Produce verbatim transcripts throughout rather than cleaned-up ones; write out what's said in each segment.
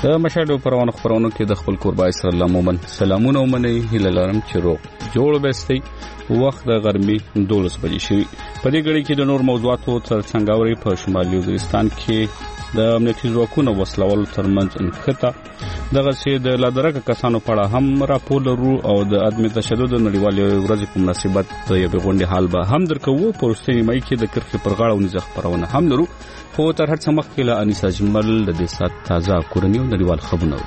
د مشاهده پروانه خبرونو کې د خپل قربای سره الله مومن سلامونه ومني هله لرم چې روغ جوړ بستي وخت د غرمې دولس بجې شوی په دې غړي کې د نور موضوعاتو تر څنګه اوري په شمالي وزیرستان کې د امنیتي ځواکونو وسلوال ترمنځ انخته دغه چې د لادرکه کسانو په اړه هم راپور لرو او د عدم تشدد نړیوالې ورځې په مناسبت یو غونډه حال به هم درکو په رښتینی مې کې د کرخې پر غاړه ونځ خبرونه هم لرو خو تر هر څه مخکې له انیسا جمل د دې سات تازه کورنیو نړیوال خبرونه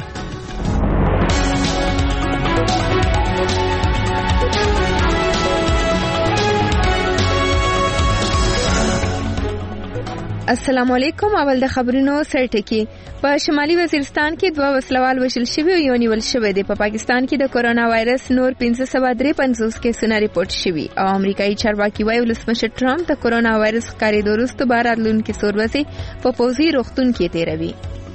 السلام علیکم. اول د خبرونو سرټکی. په شمالي وزیرستان کې دوه وسلوال وشل شوی او یو نیول شوی دی. په پاکستان کې د کورونا وایرس نور پنځه سوه درې پنځوس کیسونه ریپورت شوي او امریکایي چارواکي وايي ولسمشر ټرمپ د کورونا وایرس ښکارېدو وروسته به راتلونکي څو ورځې په پوځي روغتون کې تیروي.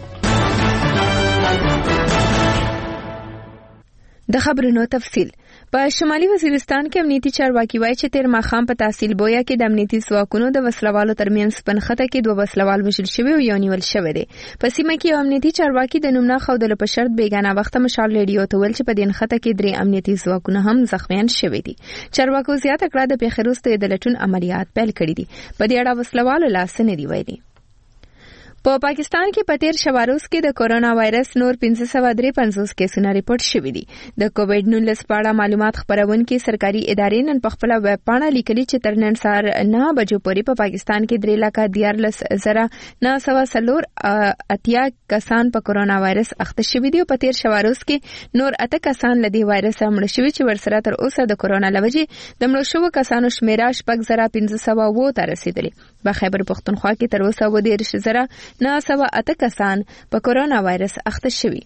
د خبرونو تفصیل. په شمالي وزیرستان کې امنیتي چارواکي وايي چې تیر ماښام په تحصیل بویا کې د امنیتي ځواکونو د وسلوالو ترمنځ پنخته کې دوه وسلوال وژل شوي او یو نیول شوی دی. په سیمه کې امنیتي چارواکي د نوم نه ښودلو په شرط بیګانه وخت مشال ریډیو ته ویل چې په دې نښته کې درې امنیتي ځواکونه هم زخمیان شوي دي. چارواکو زیاته کړه د پیښې وروسته د لټون عملیات پیل کړي دي. په دې اړه وسلوالو لاس نه دی ویلي. په پاکستان کې په تیر شواروز کې د کورونا وایرس نور پنځه سوه درې پنځوس کیسونه ریپورت شوي دي. د کووډ نولس په اړه معلومات خپرونکي سرکاري ادارې نن په خپل ویب پاڼه لیکلي چې تر نن سهار نه بجو پورې په پاکستان کې درې لکه دیارلس زره نه سوه څلور اتیا کسان په کورونا وایرس اخته شوي دي او په تیر شواروز کې نور اته کسان له دې وایرس مړه شوي چې ورسره تر اوسه د کورونا لوجې د مړو شوو کسانو شمیره شپږ زره پنځه سوه اووه ته رسیدلې. په خیبر پښتونخوا کې تر اوسه اووه دېرش زره نه سوه اته کسان په کورونا وایرس اخته شوي.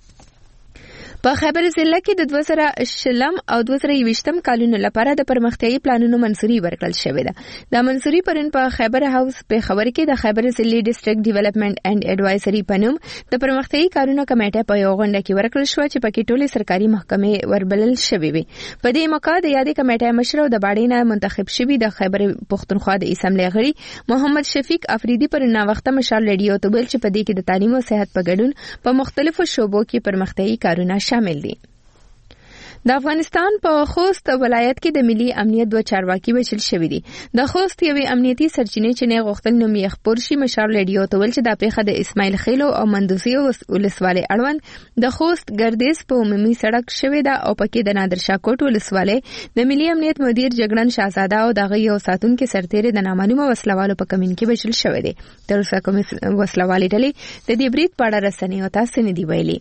په خیبر ضلع کې د دوه زره شلم او دوه زره یوویشتم کلونو لپاره د پرمختیایي پلانونو منظوري ورکړل شوې ده. د منظوري پرون په خیبر هاوس په خبر کې د خیبر ضلعي ډیسټریکټ ډیولپمنٹ اینڈ ایڈوایزري په نوم د پرمختیایي کارونو کمیټه په یو غونډه کې ورکړل شو چې پکې ټولې سرکاري محکمې وربلل شوې وي. په دې موقع د یادې کمیټې مشر او د باډینه منتخب شوی د خیبر پښتونخوا د اسمبلی غړي محمد شفیق افریدي پر نا وخت مشال ریډیو ته ویل چې په دې کې د تعلیم او صحت په ګډون په مختلفو شوبو کې پرمختیایي کارونه شامل دي. د افغانستان په خوست ولایت کې د ملي امنیت دوه چارواکي وژل شوي دي. د خوست یوې امنیتي سرچینې چې نه غوښتل نوم یې خپور شي مشال ریډیو ته ویل چې دا پیښه د اسماعیل خیلو او مندوزي ولسوالۍ اړوند د خوست ګردیز په عمومي سړک شوې ده او پکې د نادر شاه کوټ ولسوالۍ د ملي امنیت مدیر جګړن شاهزاده او دغه یو ساتونکي سرتیری د نامعلومه وسلوالو په کمین کې وژل شوی دی. تر اوسه کوم وسلوالې ډلې د دې برید په اړه رسنیو ته څه نه دي ویلي.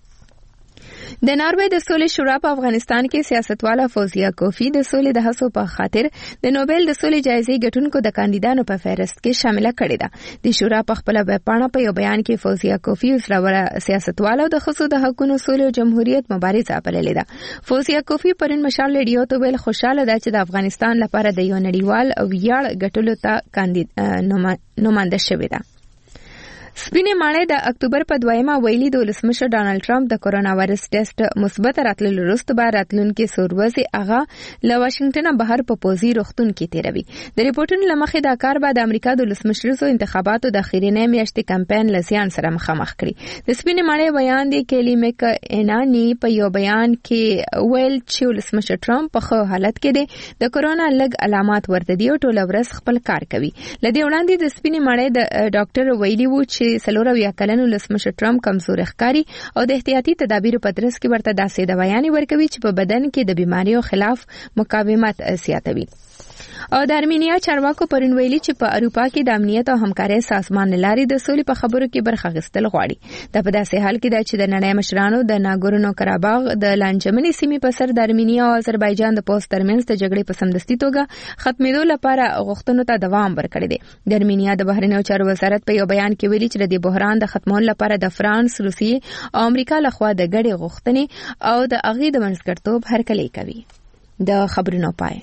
د ناروې د سولې شورا په افغانستان کې سیاستواله فوزیه کوفی د سولې د هڅو په خاطر د نوبل د سولې جایزې ګټونکو د کاندیدانو په فهرست کې شامل کړي ده. د شورا په خپل ویب پاڼه په یو بیان کې فوزیه کوفی زړوره سیاستواله د ښځو د حقوقو سولې او جمهوریت مبارزه بللې ده. فوزیه کوفی پرون مشال ریډیو ته ویل خوشاله ده چې د افغانستان لپاره د یو نړیوال او ویاړ ګټلو ته کاندید نوماند شوی ده. سپینې ماڼۍ د اکتوبر په دویمه ویلي د ولسمشر ډانلډ ټرمپ د کورونا وایرس ټیسټ مثبت راتللو وروسته به راتلونکي څو ورځې هغه له واشنګټن بهر په پوځي روغتون کې تیروي. د ریپورټونو له مخې دا کار به د امریکا د ولسمشریزو انتخاباتو د اخرینۍ میاشتې کمپاین له زیان سره مخامخ کړي. د سپینې ماڼۍ بیان دی کیلی میک انانی په یو بیان کې ویل چې ولسمشر ټرمپ په ښه حالت کې دی، د کورونا لږ علامات ورته دي او ټوله ورځ خپل کار کوي. له دې وړاندې د سپینې ماڼۍ د ډاکټر ویلي وو چې سلوره ویا کلنو ولسمشر ټرمپ کمزوري ښکاري او د احتیاطي تدابیرو په ترڅ کې ورته داسې دوايانې ورکوي چې په بدن کې د بیماریو خلاف مقاومت زیاتوي. او د ارمینیا چارواکو پرون ویلي چې په اروپا کې د امنیت او همکارۍ سازمان لاري د سولې په خبرو کې برخه اخیستل غواړي. دا په داسې حال کې ده چې د نړۍ مشرانو د ناګورنو کراباغ د لانجمنې سیمې په سر د ارمینیا او آذربایجان د پوسټ ترمنځ د جګړې په سمدستي توګه ختمېدو لپاره غوښتنو ته دوام ورکړی دی. د ارمینیا د بهرنیو چارو وزارت په یو بیان کې ویلي چې د بحران د ختمولو لپاره د فرانس، روسیې او امریکا لخوا د ګډې غوښتنې او د هغې د منځګړیتوب هرکلی کوي. د خبرونو پای.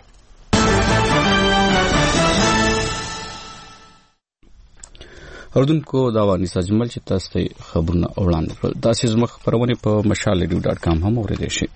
اردوونکو دا واني ساجمل چې تاسو ته خبرونه وړاندې کړل. تاسو زموږ خبرونه په مشال ریډیو ډاټ کام هم اوریدئ شئ.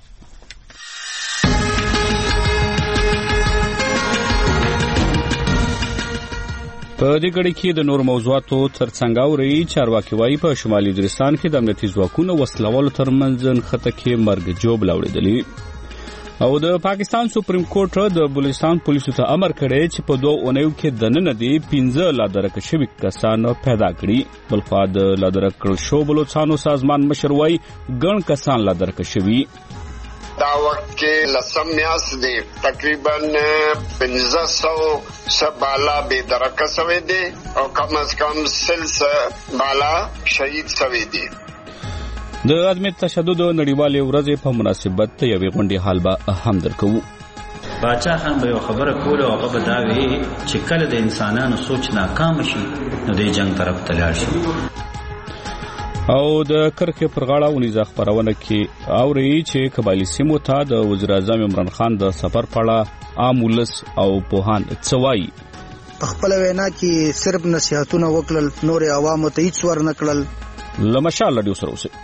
په دې غړي کې د نور موضوعاتو ترڅنګ اوري چارواکي وايي په شمالي وزیرستان کې د امنیتي ځواکونو وسلوالو ترمنځ خطه کې مرګ جوړ لاوړېدلی او د پاکستان سپریم کورټ د بلوچستان پولیسو ته امر کړی چې په دوه اونیو کې دننه دي پنځه لا درک شوي کسان پیدا کړي بلخوا د لا درک شو بلوچستانو سازمان مشر وايي ګڼ کسان لا درک شوي دا وخت کې لسم میاس دی تقریبا پنځه سوه سبالا به درکه شوی دی او کم از کم سلس بالا شهید شوی دی د عدم تشدد نړیوالې ورځې په مناسبت یوې غونډې حال به هم درکو باچا خان به خبره کوله او هغه به دا وی چې کله د انسانانو سوچ ناکام شي نو د جنگ طرف ته لاړ شي او د کرکې پر غاړه ونیزه خبرونه کې اوري چې قبایلی سیمو ته د وزیر اعظم عمران خان د سفر پړه عام ولس او پوهان څوای خپل وینا کې صرف نصيحتونه وکړل نور عوامو ته هیڅ ور نه کړل لمشال لډیو سره اوسه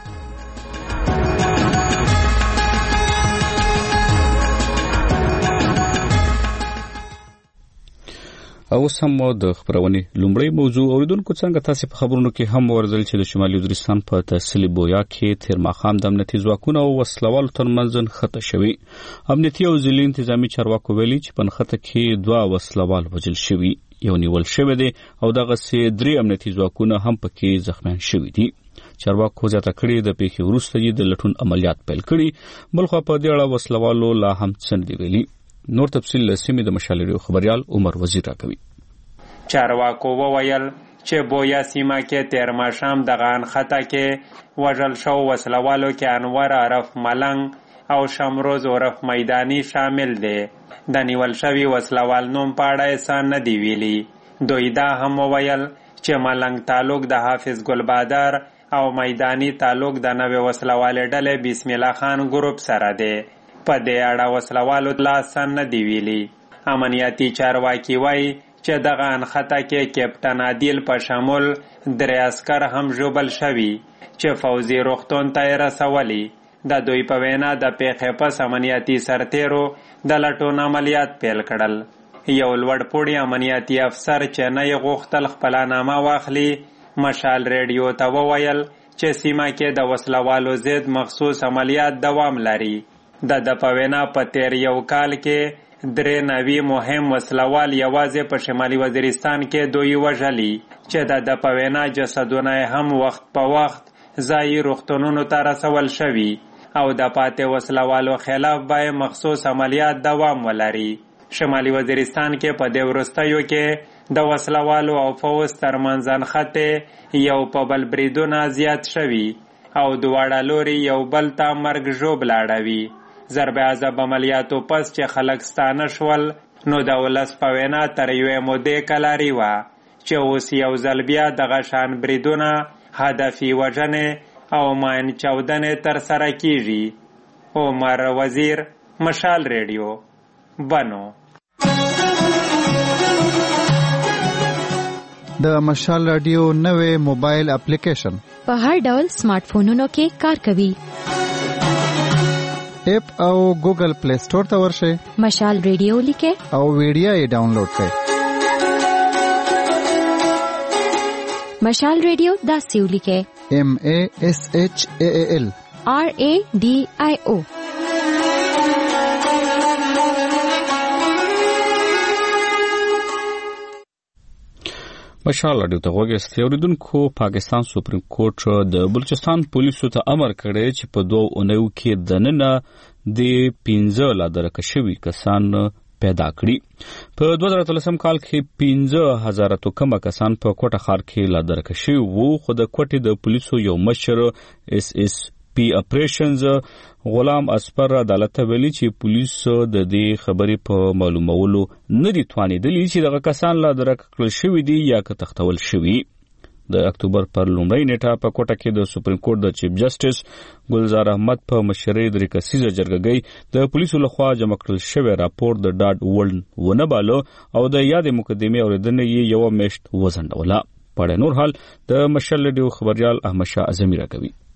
او سم د خبرونې لومړی موضوع اوریدونکو څنګه تاسو په خبرونو کې هم ورزل چې د شمالي وزیرستان په تحصیل بویا کې تیر ماخام د امنیتي ځواکونو او وسلوالو ترمنځ خطه شوی امنیتي او ځلې انتظامی چارواکو ویلي چې په خطه کې دوه وسلوال وژل شوی یو نیول شوی دی او دغه سي درې امنیتي ځواکونه هم پکې زخمیان شوی دي چارواکو زیاته کړی د پیښې وروسته د لټون عملیات پیل کړي بلخو په دې اړه وسلوالو لا هم څه دی ویلي نور تفصیل لسمې د مشالریو خبريال عمر وزیر راکوي چارواکو وویل چې بویا سیمه کې تیر ماښام د غان خطه کې وژل شو وسلوالو کې انور عرف ملنګ او شمروز عرف میدانی شامل دي د نیول شوی وسلوال نوم پاړه احسان نه دی ویلي دوی دا هم وویل چې ملنګ تعلق د حافظ ګلبادر او میدانی تعلق د نوې وسلوال ډلې بسم الله خان ګروپ سره دی په دې اړه وسلوالو لاس نه دی ویلي امنیتي چارواکي وایي چې دغه انخطه کې کیپټن عادل په شمول درې عسکر هم ژوبل شوي چې فوزي روغتون ته رسولي د دوی په وینا د پیښې پس امنیتي سرتیرو د لټون عملیات پیل کړل یو لوړپوړی امنیتي افسر چې نه یې غوښتل خپلنامه واخلي مشال ریډیو ته وویل چې سیمه کې د وسلوالو ضد مخصوص عملیات دوام لري د د په وینا په تیر یو کال کې درې نوي مهم وسلوال یوازې په شمالي وزیرستان کې دوی وژلي چې د د په وینا جسدونه هم وخت په وخت ځایي روغتونونو ته رسول شوي او د پاتې وسلوالو خلاف باید مخصوص عملیات دوام ولري شمالي وزیرستان کې په دې وروستیو کې د وسلوالو او فوز ترمنځ انخطې یو په بل بریدونه زیات شوي او دواړه لوري یو بل ته مرګ ژوبل اړوي ضرب عذاب عملیاتو پس چې خلک ستانه شول نو د ولس په وینا تر یوې مودې کلاري وه چې اوس یو ځل بیا دغه شان بریدونه هدفي وژنې او ماین چاودنې ترسره کیږي عمر وزیر مشال ریډیو بنو د مشال رادیو نوې موبایل اپلیکیشن په هر ډول سمارټ فونونو کې کار کوي اپ او ګوګل پلی سٹور ته ورشئ مشال ریډیو لیکه او ویډیو یې ډاونلوډ کړئ مشال ریډیو دا سیو لیکه ایم ا اس ایچ ا ال آر ا ډی آی او مشال اډیو ته وګورئ اوریدونکو پاکستان سپریم کورټ د بلوچستان پولیسو ته امر کړی چې په دوه اونیو کې دننه د پنځه لا درک شوي کسان پیدا کړي په دوه زره اتلسم کال کې پنځه هزار تو کم کسان په کوټه ښار کې لا درک شوي وو خو د کوټې د پولیسو یو مشر اس اس پی اپریشنز غلام اسپر عدالت ویلي چې پولیس د دې خبرې په معلومولو نه دي توانیدلی چې دغه کسان لا درک کړل شوي دي یا که تختول شوي د اکتوبر پر لومړۍ نیټه په کوټه کې د سپریم کورټ د چیف جسټس ګلزار احمد په مشرۍ د ریکسیزه جرګګۍ د پولیسو لخوا جمع کړل شوی راپور د ډاډ ورلد ونه بالو او د یاد مقدمې اوریدنې یې یو میشت وزندوله په نور حال د مشل ډیو خبريال احمد شاه اعظمي راکوي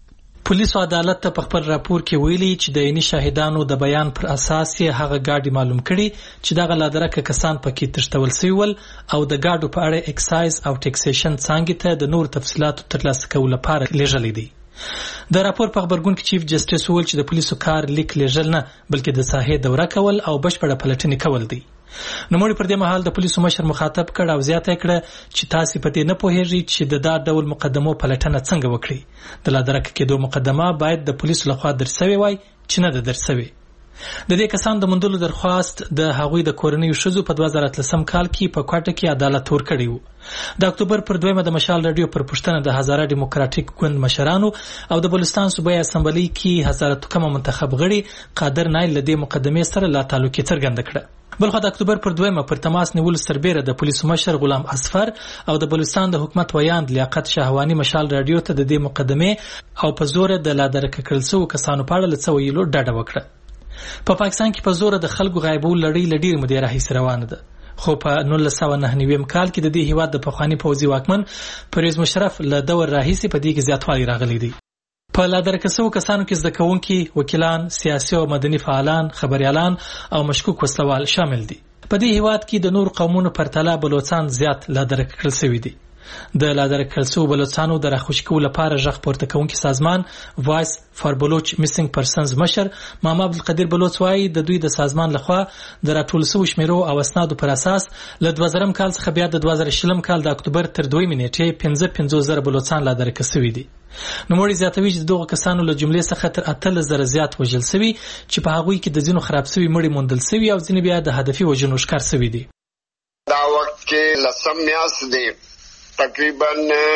پولیسو عدالت ته په خپل راپور کې ویلي چې د عیني شاهدانو د بیان پر اساس یې هغه ګاډي معلوم کړي چې دغه لادرکه کسان پکې تښتول شوي ول او د ګاډو په اړه اکسایز او ټیکسیشن څانګې ته د نور تفصیلاتو ترلاسه کولو لپاره لیږلی دی. د راپور په خبرګون کې چیف جسټس وویل چې د پولیسو کار لیک لیږل نه بلکې د ساحې دوره کول او بشپړه پلټنې کول دی. نوموړي پر دې مهال د پولیسو مشر مخاطب کړ او زیاته کړه چې تاسو په دې نه پوهیږئ چې د دا ډول مقدمو پلټنه څنګه وکړي. د لادرکه کېدو مقدمه باید د پولیسو لخوا درسوي وای چې نه ده درسوي. د دې کسانو د موندلو درخواست د هغوی د کورنیو ښځو په دوه زره اتلسم کال کې په کوټه کې عدالت ورکړی و. د اکتوبر پر دویمه د مشال رادیو پر پښتنه د هزاره ډیموکراټیک ګوند مشرانو او د بلوچستان صوبایي اسمبلی کې هزاره توکمه منتخب غړي قادر نایل له دې مقدمې سره لا تعلق څرګند کړ. بلخو د اکتوبر پر دویمه پر تماس نیول سربېره د پولیسو مشر غلام اصفر او د بلوچستان د حکومت ویاند لیاقت شهوانی مشال رادیو ته د دې مقدمې او په زور د لادرکه کړل شوو کسانو په اړه څه ویلو ډاډه وکړه. په پاکستان کې په زور د خلکو غایبول لړۍ لډیر مودې راهیسې روانه ده، خو په نولس سوه نهه نوي کال کې د دې هیواد د پخواني پوځي واکمن پرویز مشرف له دور راهیسې په دې کې زیاتوالی راغلی دی. په لادرکه شوو کسانو کې زده کوونکي، وکیلان، سیاسي او مدني فعالان، خبريالان او مشکوک وسلوال شامل دي. په دې هیواد کې د نور قومونو پرتله بلوچستان زیات لادرکه کړل شوي دي. د لادرکه کړل شوو بلوچستانو د راخوشي کولو لپاره غږ پورته کوونکي سازمان وایس فار بلوچ میسنګ پرسنز مشر محمد عبدالقدیر بلوچ وايي د دوی د سازمان لخوا د راټول شوو شمیرو او اسنادو پر اساس له دوه زره کال څخه بیا د دوه زره شلم کال د اکتوبر تر دویمې نیټې پنځه پنځوس زره بلوچستان لادرکه شوي دي. نوموړي زیاتوي چې دغه کسانو له جملې څخه تر اتلس زره زیات وژل شوي چې په هغوی کې د ځینو خراب شوي مړي موندل شوي او ځینې بیا د هدفي وژنو ښکار شوي دي. دا وخت کې لسم میاشت دی تقریبا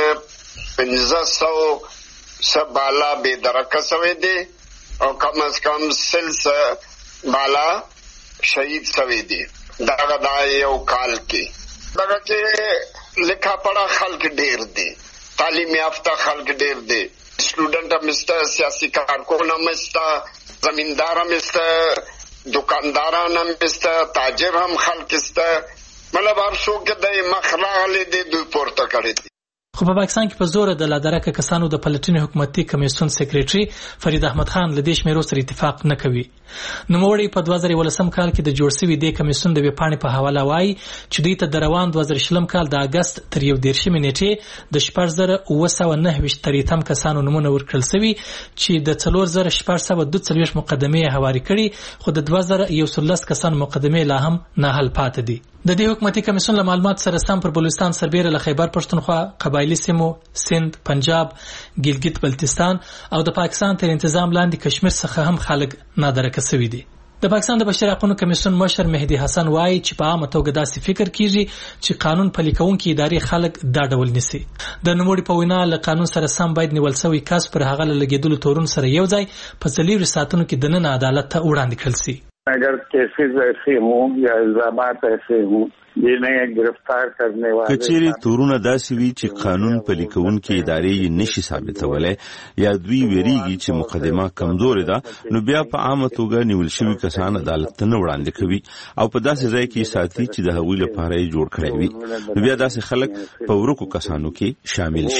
پنځه سوه څه بالا بې درکه شوی دی او کم از کم سل څه بالا شهید شوی دی. دغه دا یو کال کې دغه کې لیکا پړه خلک ډیر دي، تعلیم یافته خلک ډیر دي، سټوډنټ هم شته، سیاسي کارکون هم شته، زمیندار هم شته، دکانداران هم شته، تاجر هم خلک شته، مطلب هر څوک د مخ راغلی دی دوی پورته کړی دي. خو په پاکستان کې په زور د لادرکه کسانو د پلټنې حکومتي کمیسیون سیکریټري فرید احمد خان له دې شمیرو سره اتفاق نه کوي. نوموړي په دوه زره یولسم کال کې د جوړ شوي دې کمیسیون د ویبپاڼې په حواله وایي چې دوی ته د روان دوه زره شلم کال د اګست تر یو دېرشمې نیټې د شپږ زره اوه سوه نهه ویشت تریتم کسانو نومونه ورکړل شوي چې د څلور زره شپږ سوه دوه څلوېښت مقدمې هواري کړي، خو د دوه زره یو سلس کسانو مقدمې لا هم ناحل پاتې دي. د دې حکومتي کمیسیون له معلومات سره سم پر بلوچستان سربېره له خیبر پښتونخوا، قبایلي سیمو، سند، پنجاب، ګلګت بلتستان او د پاکستان تر انتظام لاندې کشمیر څخه هم خلک نادرکه شوي دي. د پاکستان د بشري حقوقو کمیسیون مشر مهدي حسن وایي چې په عامه توګه داسې فکر کیږي چې قانون پلي کوونکي ادارې خلک دا ډول نیسي. د نوموړي په وینا له قانون سره سم باید نیول شوی کس پر هغه له لګېدلو تورون سره یو ځای په څلورو ساعتونو کې دننه عدالت ته وړاندې کړل شي. اگر کیسز ایسے ہوں یا الزامات ایسے ہوں جنہیں گرفتار کرنے والے کچېری تورونه داسې وي چې قانون پلي کوونکي ادارې یې نشي ثابتولی یا دوی ویریږي چې مقدمه کمزورې ده، نو بیا په عامه توګه نیول شوي کسان عدالت ته نه وړاندې کوي او په داسې ځای کې ساتي چې د هغوی لپاره یې جوړ کړی وي، نو بیا داسې خلک په ورکو کسانو کې شامل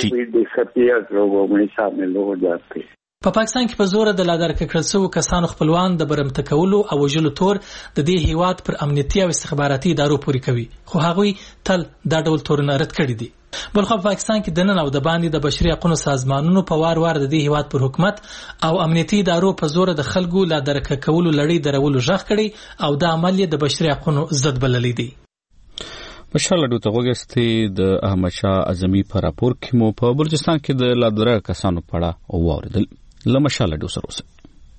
شي. په پاکستان کې په زور د لادرکه کړل شوو کسانو خپلوان د برمته کولو او وژلو تور د دې هیواد پر امنیتي او استخباراتي ادارو پورې کوي، خو هغوی تل دا ډول تورونه رد کړي دي. بلخو په پاکستان کې د نن او د باندې د بشري حقوقو سازمانونو په وار وار د دې هیواد پر حکومت او امنیتي ادارو په زور د خلکو لادرکه کولو لړۍ درولو غږ کړي او د عمل د بشري حقوقو ضد بللی دي. مشال رادیو ته وګورئ د احمد شاه اعظمي په راپور کې مو په بلوچستان کې د لادرکه کسانو په اړه واوریدل. لمشال رادیو سره اوسئ.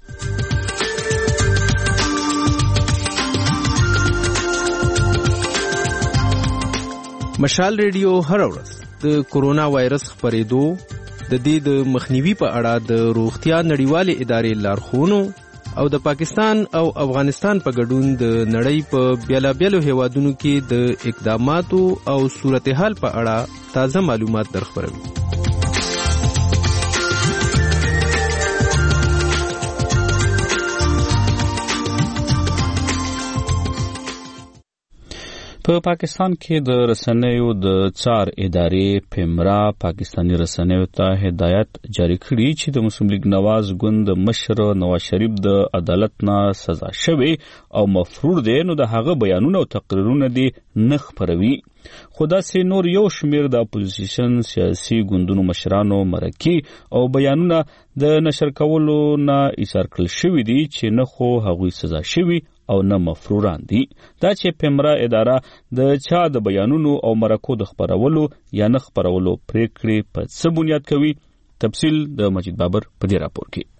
مشال رادیو هر ورځ د کورونا وایرس خپرېدو د دې د مخنیوي په اړه د روغتیا نړیوالې ادارې لارښوونو او د پاکستان او افغانستان په ګډون د نړۍ په بیلابیلو هیوادونو کې د اقداماتو او صورتحال په اړه تازه معلومات درخبروي. په پاکستان کې د رسنیو د څار ادارې پیمرا پاکستانی رسنیو ته هدایت جاری کړي چې د مسلم لیگ نواز ګوند مشر نواز شریف د عدالت نه سزا شوی او مفرور دی نو د هغه بیانونه او تقریرونه دي نه خپروي. خو داسې نور یو شمیر د اپوزیشن سیاسي ګوندونو مشرانو مرکي او بیانونه د نشر کولو نه ایثار کړل شوي دي چې نه خو هغوی سزا شوي او نه مفروران دي. دا چې پیمرا اداره د چا د بیانونو او مرکو د خپرولو یا نه خپرولو پریکړې په څه بنیاد کوي، تفصیل د مجید بابر په دې راپور کې.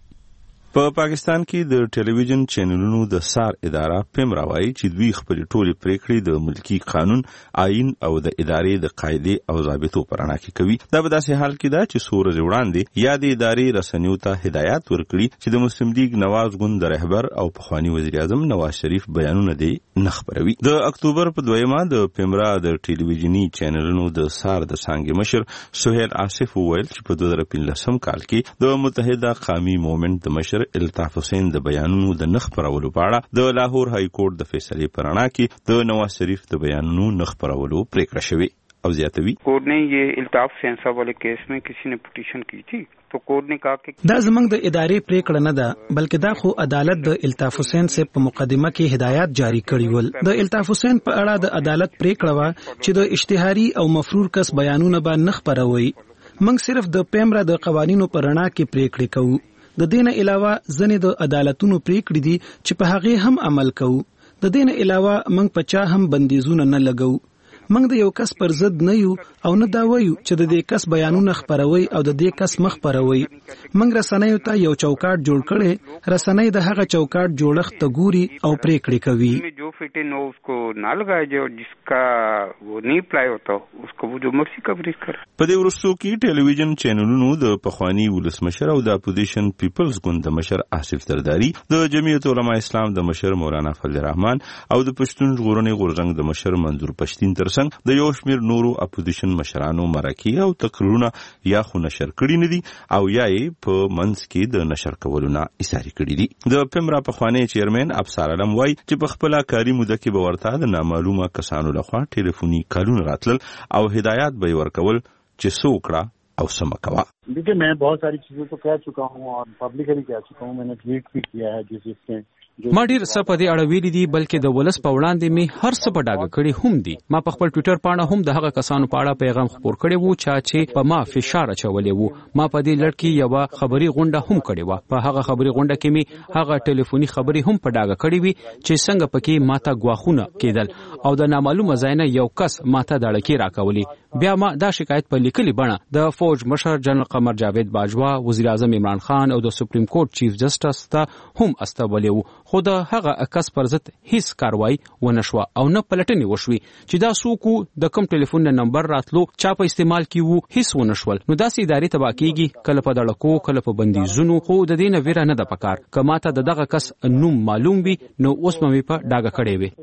په پاکستان کې د ټلویزیون چینلونو د سار اداره پیمرا وایي چې دوی خپل ټولې پریکړې د ملکی قانون، آئین او د ادارې د قاعدې او ضابطو پر اړه کې کوي. دا په داسې حال کې ده چې څو ورځې وړاندې یا د ادارې رسنیو ته هدایت ورکړي چې د مسلم لیگ نواز ګوند د رهبر او پخوانی وزیر اعظم نواز شریف بیانونه دي نه خپروي. د اکتوبر په دویمه د پیمرا د ټلویزیونی چینلونو د سار د څانګې مشر سهیل آصف وویل چې په دوه زره پنځلسم کال کې د متحده قومي موومنټ د مشر الطاف حسین د بیانونو د نه خپرولو په اړه د لاهور های کورټ د فیصلې پر اړه کې د نواز شریف د بیانونو نه خپرولو پریکړه شوې. او زیاتوي کورٹ نے یہ الطاف حسین صاحب والے کیس میں کسی نے پٹیشن کی تھی تو کورٹ نے کہا کہ دا زمنګ د ادارې پریکړه نه ده بلکې دا خو عدالت د الطاف حسین سے په مقدمه کې هدایت جاری کړی ول. د الطاف حسین په اړه د عدالت پریکړه وا چې د اشتهاري او مفرور کس بیانونه به نه خپروي. موږ صرف د پیمرا د قوانینو پر اړه کې پریکړه کوو. د دین علاوه ځنې د عدالتونو پریکړې دي چې په هغه هم عمل کوو. د دین علاوه موږ په چا هم بندیزونه نه لګو. موږ د یو کس پر ضد نه یو او نه دا وایو چې د دې کس بیانونه خپروي او د دې کس مخ خپروي. موږ رسنیو ته یو چوکاټ جوړ کړي، رسنۍ د هغه چوکاټ جوړښت ته ګوري او پریکړې کوي. جو فٹ ان اس کو نہ لگائے جو جس کا وہ نہیں اپلائی ہوتا اس کو وہ جو مرضی کوریج کر. په دې ورستو کې ټلویزیون چینلونو د پخوانی ولسمشر او د اپوزیشن پیپلز ګوند مشر آصف زرداری، د جمعیت علماء اسلام د مشر مولانا فضل الرحمن او د پښتون ژغورنې غورځنګ د مشر منظور پښتین تر د یو شمیر نورو اپوزیشن مشرانو مرکي او تقریرونه یا خو نشر کړي نه دي او یا یې په منځ کې د نشر کولو نه ایثار کړي دي. د پیمرا پخوانی چیرمن ابصار علم وایي چې په خپل کاري موده کې به ورته د نامعلومه کسانو لخوا ټلیفوني کالونه راتلل او هدایت به ورکول چې څه وکړه او څه مه کوه. देखिए मैं बहुत सारी चीजों को कह चुका हूँ और पब्लिकली कह चुका हूँ, मैंने ट्वीट भी किया है जिस जिसके ما ډیر څه په دې اړه ویلي دي بلکې د ولس په وړاندې می هر څه په ډاګه کړي هم دي. ما په خپل ټوئیټر باندې هم د هغه کسانو په اړه پیغام خپور کړی وو چې په ما فشار اچولې وو. ما په دې لړ کې یو خبري غونډه هم کړې و. په هغه خبري غونډه کې می هغه ټلیفوني خبري هم په ډاګه کړې وي چې څنګه پکې ماته غواخونه کېدل او د نامعلومه ځای نه یو کس ماته دړکی راکولي. بیا ما دا شکایت په لیکلي بڼه د فوج مشر جنرال قمر جاوید باجوا، وزیر اعظم عمران خان او د سپریم کورټ چیف جسټس ته هم استولې وو. خو د هغه کس پر ضد هیڅ کاروایی ونه شو او نه پلټنې وشوي چې دا څوک د کوم ټلیفون نمبر راتلو چا په استعمال کیوو هیڅ ونه شول. نو داسې ادارې تبا کیږي کله په دړکو کله په بندیزونو. خو د دې نه ویره نه د پکار کما ته دغه کس نوم معلوم وي نو اوس مې په ډاګه کړي وي.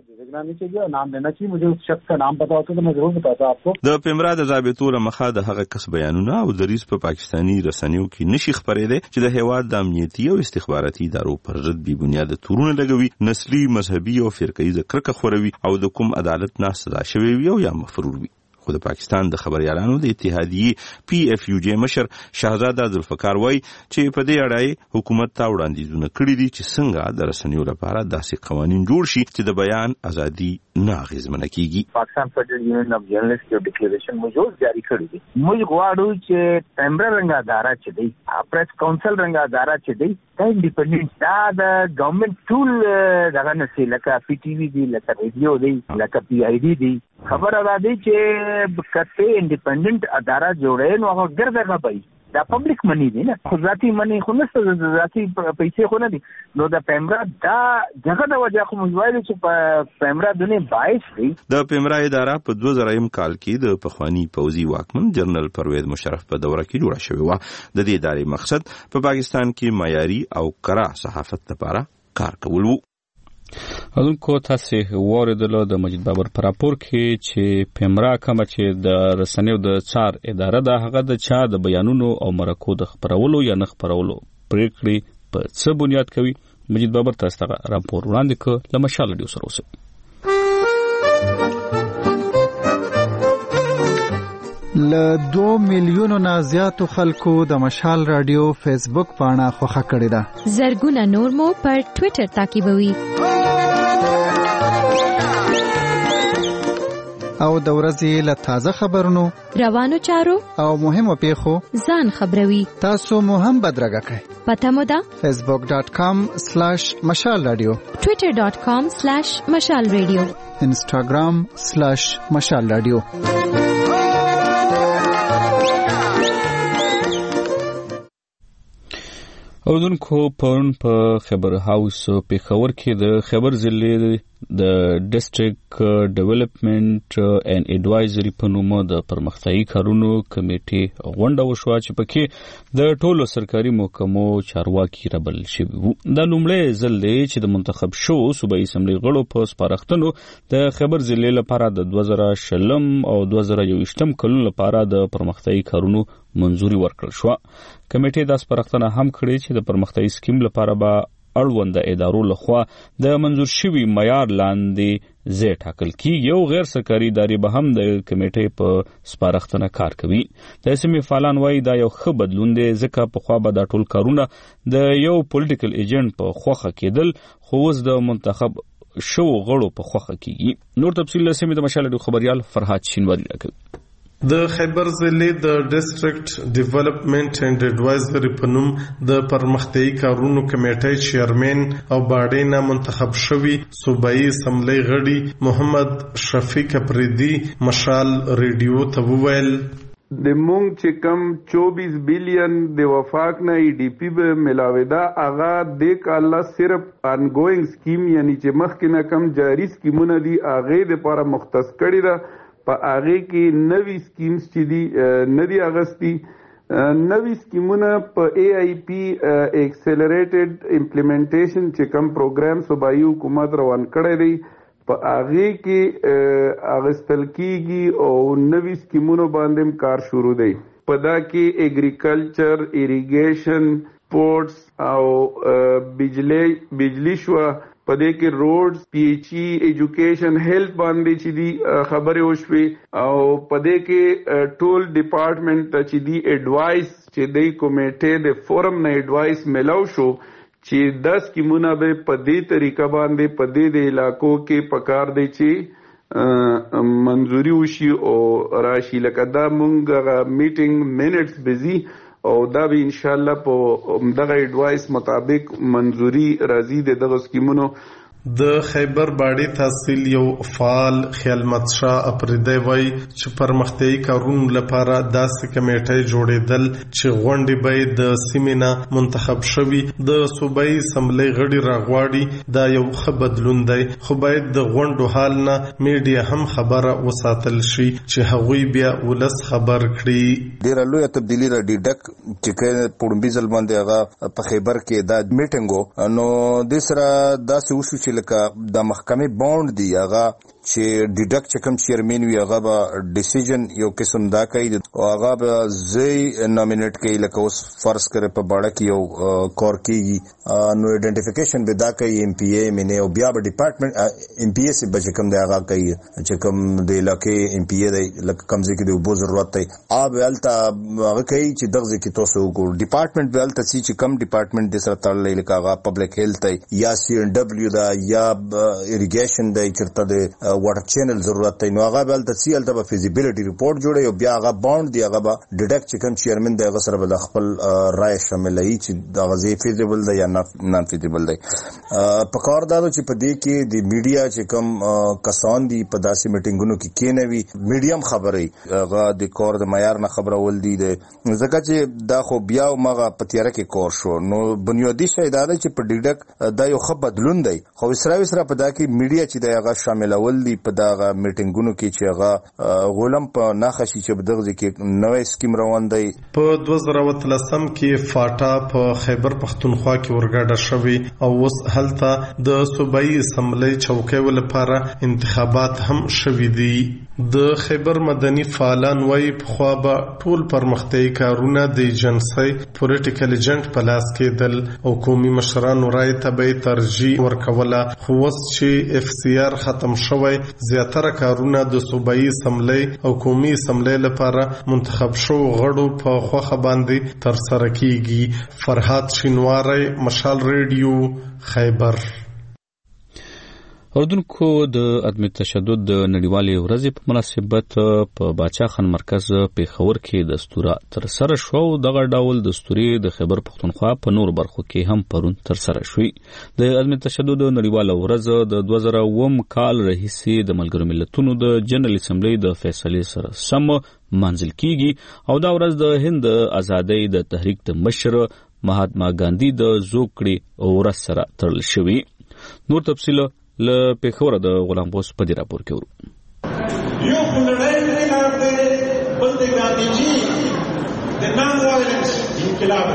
नाम देना चाहिए मुझे उस शख्स का नाम पता होता तो मैं जरूर बताता आपको. د پیمرا د ضابطو لمخه د هغه کس بیانونه او دریس په پاکستانی رسنیو کې نشي خبرېده چې د هیواد د امنیتي او استخباراتي ادارو پر ضد بی بنیاد تورونه لګوي، نسلی، مذهبي او فرقه‌ای ذکر خوروي او د کوم عدالت نه سزا شوی وي او یا مفرور وي. خو د پاکستان د خبريالانو د اتحادیې پی اف یو جی مشر شهزاده ذوالفقار وای چې په دې اړه حکومت ته وړاندیزونه کړی دي چې څنګه د رسنیو لپاره داسې قوانين جوړ شي چې د بیان ازادي نه اغیزمنه کیږي. پاکستان فیډرل یونین اف جرنالست یو ډیکلیریشن موږ جاری کړی دی. موږ غواړو چې پیمرا رنګ اداره چې دی، پریس کونسل رنګ اداره چې دی دا انډیپندنت دا د ګورنمنت ټول دغه نسي لکه پی ټی وی دی، لکه ریډیو دی، لکه پی آی ډی دی. خبر ادا دی چې کته انډیپندنت اداره جوړې نو هغه ګرځي پي دا پبلک منی دی نه، خو ذاتی منی خو نه ذاتی پیسې خو نه دي. نو د پیمرا دا ځکه د وجه خو موږ وایو چې پیمرا دنه باعث دی. د پیمرا اداره په دوه زره کال کې د پخوانی پوځي واکمن جنرال پرویز مشرف په دوره کې جوړه شوې و. د دې ادارې مقصد په پاکستان کې معیاري او کره صحافت لپاره کار کول وو. هلونکو تاسو واردلو د مجید بابر پر راپور کې چې پیمرا کوم چې د رسنیو د څار اداره ده هغه د چا د بیانونو او مرکو د خبرولو یا نه خبرولو پریکړې په څه بنیاد کوي. مجید بابر تاسو ته راپور وړاندې کړ لمشال ډیو سره اوسه. ل دوه میلیونو نه زیاتو خلکو د مشال رادیو فیسبوک پاڼه خوښه کړې ده. زرګونه نور مو پر ټوئیټر تعقیبوي. او د ورځې له تازه خبرونو، روانو چارو او مهمو پیښو ځان خبروي. تاسو مو هم بدرګه کړئ. پته مو ده facebook dot com slash mashal radio، twitter dot com slash mashal radio، instagram slash mashal radio. اودونکو پرون په خبر هاوس پیښور کې د خبر ضلع د ډیسټریکټ ډیولپمنٹ اینڈ ایڈوایزری په نوم د پرمختیايي کارونو کمیټې غونډه وشوه چې پکې د ټولو سرکاري محکمو چارواکي رابلل شوي وو. دا لومړی ځل دی چې د منتخب شو صوبایي اسمبلی غړو په سپارښتنو د خبر ضلع لپاره د دوه زره شلم او دوه زره یوویشتم کلونو لپاره د پرمختیايي کارونو منځوري ورکړل شو. کمیټې د سپارښتنه هم کړې چې د پرمختیايي سکیم لپاره به اړونده ادارو لخوا د منظور شوي معیار لاندې ځای ټاکل کیږي او غیر سرکاري ادارې به هم د کمیټې په سپارښتنه کار کوي. د سیمې فعالان وایي دا یو ښه بدلون دی ځکه پخوا به دا ټول کارونه د یو پولیټیکل ایجنټ په خوښه کېدل، خو اوس د منتخب شو غړو په خوښه کیږي. نور تفصیل له سیمې د مشال خبريال فرهاد شینواری راکوي. د خیبر ضلع د ډیسټریکټ ډیولپمنٹ اینڈ ایڈوایزری په نوم د پرمختیايي کارونو کمیټې چیرمن او باډي نه منتخب شوی صوبایي اسمبلی غړي محمد شفیق اپریدي مشال ریډیو ته وویل د مونږ چې کم چوبیس بلین د وفاق نه ای ډی پی به ملاویدا اغا د کاله صرف انګوینګ سکیم یعنی چې مخکې نه کم جاری سکیمونه دي اغه د لپاره مختص کړی دا په هغه کې نوې سکیمز چې دي ندي اغستی نوې سکیمونه په ای آی پی ایکسلریټډ امپلیمنټیشن چې کوم پروګرام صوبایي حکومت روان کړی دی په هغه کې اغستل کیږي او نوې سکیمونو باندې کار شروع دی. په دا کې اګریکلچر، ایریګیشن، پورټس او بجلی بجلی شو، پدې کې روډز، پی ایچ ای، ایجوکیشن، هیلث باندې چې دی خبرې وشوي او پدې کې ټول ډپارټمنټ ته چې دی ایڈوایس چې دی کمیټې د فورم نه ایڈوایس ملو شو چې دس کیمونه به پدې طریقه باندې پدې د علاقو کې پکار دی چې منظوري وشي او راشي. لکه دا مونږ میټینګ منټس بزی او دا به ان شاء الله په دغه ایڈوایس مطابق منظوري راځي د دغه سکیمونو. د خیبر باډي تحصیل یو فعال خیالمت شاه اپریدی وای چې پرمختیايي کارونو لپاره داسې کمیټې جوړېدل چې غونډې به د سیمینه منتخب شوي د صوبایي اسمبلی غړي راغواړي. دا یو ښه بدلون دی، خو باید د غونډو حال نه میډیا هم خبره وساتل شي چې هغوی بیا ولس خبر کړي. ډیره لویه تبدیلی را ډیډک چې پړمبي ځل باندې هغه په خیبر کې دا میټینګو نو د سره داسې وشو چې لکه د محکمې باوند دی هغه چې ډیډکټ چې کوم چیرمن وي هغه به ډیسیژن یو قسم دا کوي او هغه به زی نامینیټ کوي. لکه اوس فرض کړئ په باړه کې یو کور کېږي نو ایډنټیفیکیشن به دا کوي ایم پی اے مینه او بیا به ډپارټمنټ ایم پی اے سي به کوم دی هغه کوي چې کوم د علاقې ایم پی اے دی لکه کوم ځای کې د اوبو ضرورت دی آب الته هغه کوي چې دغه ځای کې تاسو وګورئ. ډپارټمنټ به الته چې کوم ډپارټمنټ د سره تړلې لکه هغه پبلک هیلث دی یا سی ان ډبلیو دا یا ایریګیشن دی چرته د واټر چینل ضرورت دی نو هغه بل د سی ال د فیزیبিলিټی ریپورت جوړي او بیا هغه باوند دی هغه به ډیډکټ چې کوم چیرمن دی هغه سره به خپل رائے شاملوي چې دا غزي فیزیبل دی یا نان فیزیبل دی. په کار دا چې په دې کې د میډیا چې کوم کسان دي په داسې میټینګونو کې کېنوي میډیم خبري هغه د کار د معیار نه خبره ول دي ځکه چې دا خو بیا مغه پتیاره کې کور شو نو بنیادی شی دا چې په ډیډک دا یو خبر بدلون دی. خو اسرا اسرا په دا کې میډیا چې دا هغه شاملول دي په دغه میټینګونو کې چې هغه غولم په ناخشي چې بدغه کې نوې سکیم روان دی. په دوه زره اتلسم کې فاټا په خیبر پختونخوا کې ورګډه شوی او اوس هلته د صوبایي اسمبلی چوکۍ لپاره انتخابات هم شوي دي. د خیبر مدني فعالان وایي پخوا به ټول پرمختیایي کارونه د ایجنسۍ پولیټیکل ایجنټ په لاس کېدل او قومي مشرانو رایې ته به یې ترجیح ورکوله، خو اوس چې اف سی آر ختم شوی زیاتره کارونه د صوبایي اسمبلۍ او قومي اسمبلۍ لپاره منتخب شوو غړو په خوښه باندې ترسره کیږي. فرهاد شینواری، مشال ریډیو، خیبر. اردوونکو د عدم تشدد د نړیوالې ورځې په مناسبت په باچا خان مرکز پیښور کې دستوره ترسره شو. دغه ډول دستوري د خیبر پښتونخوا په نور برخو کې هم پرون ترسره شوې. د عدم تشدد نړیواله ورځ د دوه زره اووم کال راهیسې د ملګرو ملتونو د جنرال اسمبلی د فیصلې سره سم منځل کیږي او دا ورځ د هند ازادۍ د تحریک د مشر مهاتما ګاندھی د زوکړې ورځ سره تړل شوی. نور تفصیل له پیښور د غلام بوس په دې راپور کې ورو. یو خلړای کار دی بل د ګاندھی د نان وایلنس انقلاب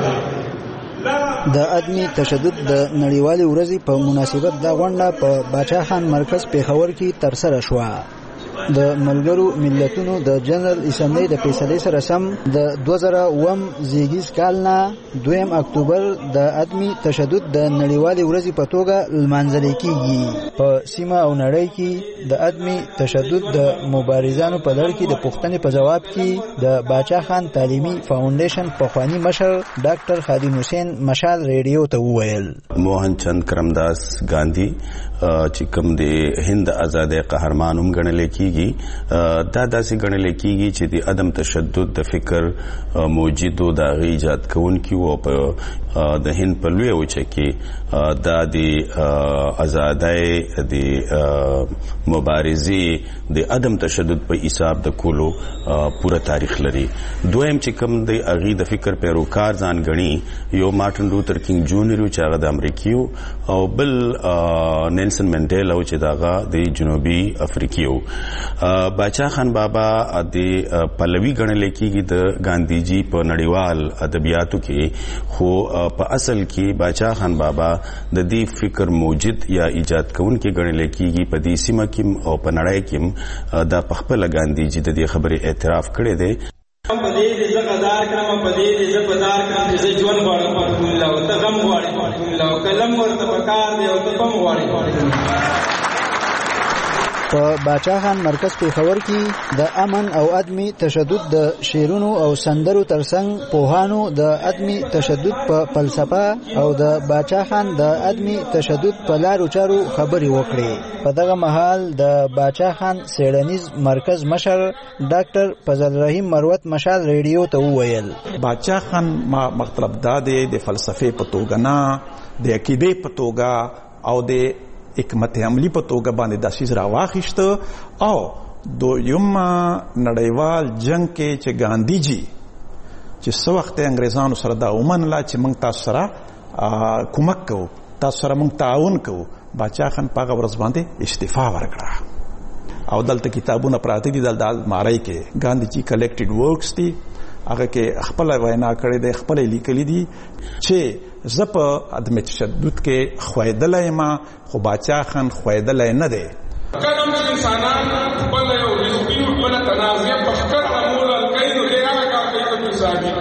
دی. د عدم تشدد د نړیوالې ورځې په مناسبت دا غونډه په باچا خان مرکز پیښور کې ترسره شوه. د ملګرو ملتونو د جنرال اسمبلی د فیصلې سره سم د دوه زره اووم زیږیز کال نه دویم اکتوبر د عدم تشدد د نړیوالې ورځې په توګه لمانځل کیږي. په سیمه او نړۍ کې د عدم تشدد د مبارزانو په لړ کې د پوښتنې په جواب کې د باچا خان تعلیمي فاونډیشن پخوانی مشر ډاکټر خادم حسین مشال ریډیو ته وویل موهن چند کرمداس ګاندھی چې کوم د هند آزادۍ قهرمان هم ګڼل کیږي، دا داسې ګڼل کیږي چې د عدم تشدد د فکر موجودو د غي ایجاد کوونکي او په د هند په لوی وچه کې دا د آزادۍ د مبارزې د عدم تشدد په حساب د کولو پوره تاریخ لري. دویم چې کوم د غي د فکر پیروکار ځان غني یو مارټن لوتر کینګ جونیئر چې هغه د امریکایو او بل نیلسن منډیلا چې داغه د جنوبي افریقیو. باچا خان بابا د پلوي ګڼل کېږي د ګاندھی جی په نړیوال ادبیاتو کې، خو په اصل کې باچا خان بابا د دې فکر موجود یا ایجاد کوونکي ګڼل کېږي. په دې سیمه کې او په نړۍ کې دا په خپل ګاندھی جی د دې خبرې اعتراف کړی دی. په دې دې زغدار کړم په دې دې زبدار کړم چې ژوند غواړم په الله او ته غم غواړې په الله او کلم ورته پکار دی او ته کوم غواړې. په باچا خان مرکز پیښور کې د امن او عدم تشدد د شعرونو او سندرو ترڅنګ پوهانو د عدم تشدد په فلسفه او د باچا خان د عدم تشدد په لارو چارو خبرې وکړې. په دغه مهال د باچا خان څېړنیز مرکز مشر ډاکټر فضل رحیم مروت مشال ریډیو ته وویل باچا خان ما مطلب دا دی د فلسفې په توګه نه د عقیدې په توګه او د حکمت عملی په توګه باندې د شیز راواخیشته او دویم نړیوال جنگ کې چې ګاندھی جی چې څو وخت انګریزانو سره دا ومنله چې موږ تاسو سره کومک کوو، تاسو سره موږ تعاون کوو، باچا خان په هغه ورځ باندې استعفا ورکړه. او دلته کتابونه پراته دي دلته الماری کې ګاندھی جی کلیکټډ ورکس دي، هغه کې خپل وینا کړې ده، خپل لیکلي دي چې زه په عدم تشدد کې خویدلی ما خو باچا خان خویدلی نه دی. کله چې انسانان خپل یو رښتینی خپل تنازع په خپل عمل کوي نو هغه کار کوي چې ځاګي.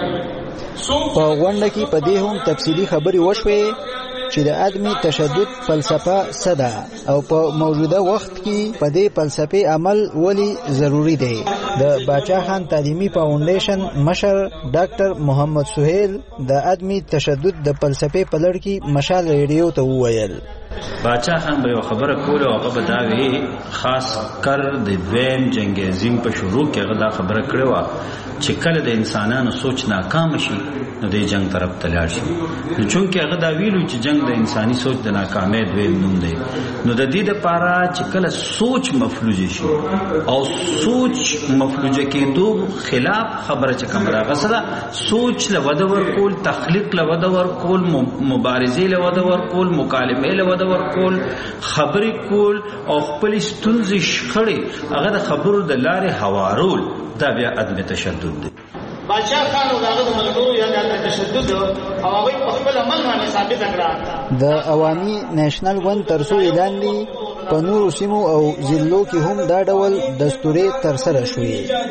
په غونډه کې په دې هم تفصیلي خبرې وشوې چې د عدم تشدد فلسفه څه ده او په موجوده وخت کې په دې فلسفې عمل ولې ضروری دی. د باچا خان تعلیمي فاونډیشن مشر ډاکټر محمد سهیل د عدم تشدد د فلسفې په لړ کې مشال ریډیو ته وویل باچا خان به خبره کوله او هغه به دا وی خاص کر د دویم جنگ عظیم په شروع کې هغه دا خبره کړې و چې کله د انسانانو سوچ ناکام شي نو د جنگ طرف ته لاړ شي. نو چونکې هغه دا ویلو چې جنگ د انساني سوچ د ناکامۍ دویم نوم دی، نو د دې لپاره چې کله سوچ مفلوج شي او سوچ مفلوج کېدو خلاف خبره چې کوم راغسله سوچ له وده ورکول، تخلیق له وده ورکول، مبارزې له وده ورکول، مکالمې له وده ورکول، خبرې کول او خپل ستونزې شخړې هغه د خبرو د لارې هوارول، دا بیا عدم تشدد دی. باچا خان او هغه د ملګرو یا د تشدد او هغه په خپل عمل باندې ثابت کړه. د عوامي نېشنل ګوند ترڅو اعلان دی په نورو سیمو او ضلعو کې هم دا ډول دستورې ترسره شوې.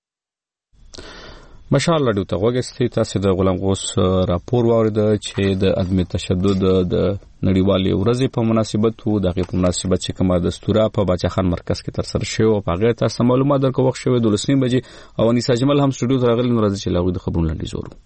مشال رادیو ته وګورئ، تاسو د غلام غوث راپور واورید چې د عدم تشدد د نړیوالې ورځې په مناسبت وو. دغه په مناسبت چې کومه دستوره په باچا خان مرکز کې ترسره شوه او په هغه تاسو معلومات درکو وخت شوه دولس نیمه بجې او انیسا جمل هم سټوډیو ته راغلی. نو راځي چې لاغوي د خبرونو لاندې زورو.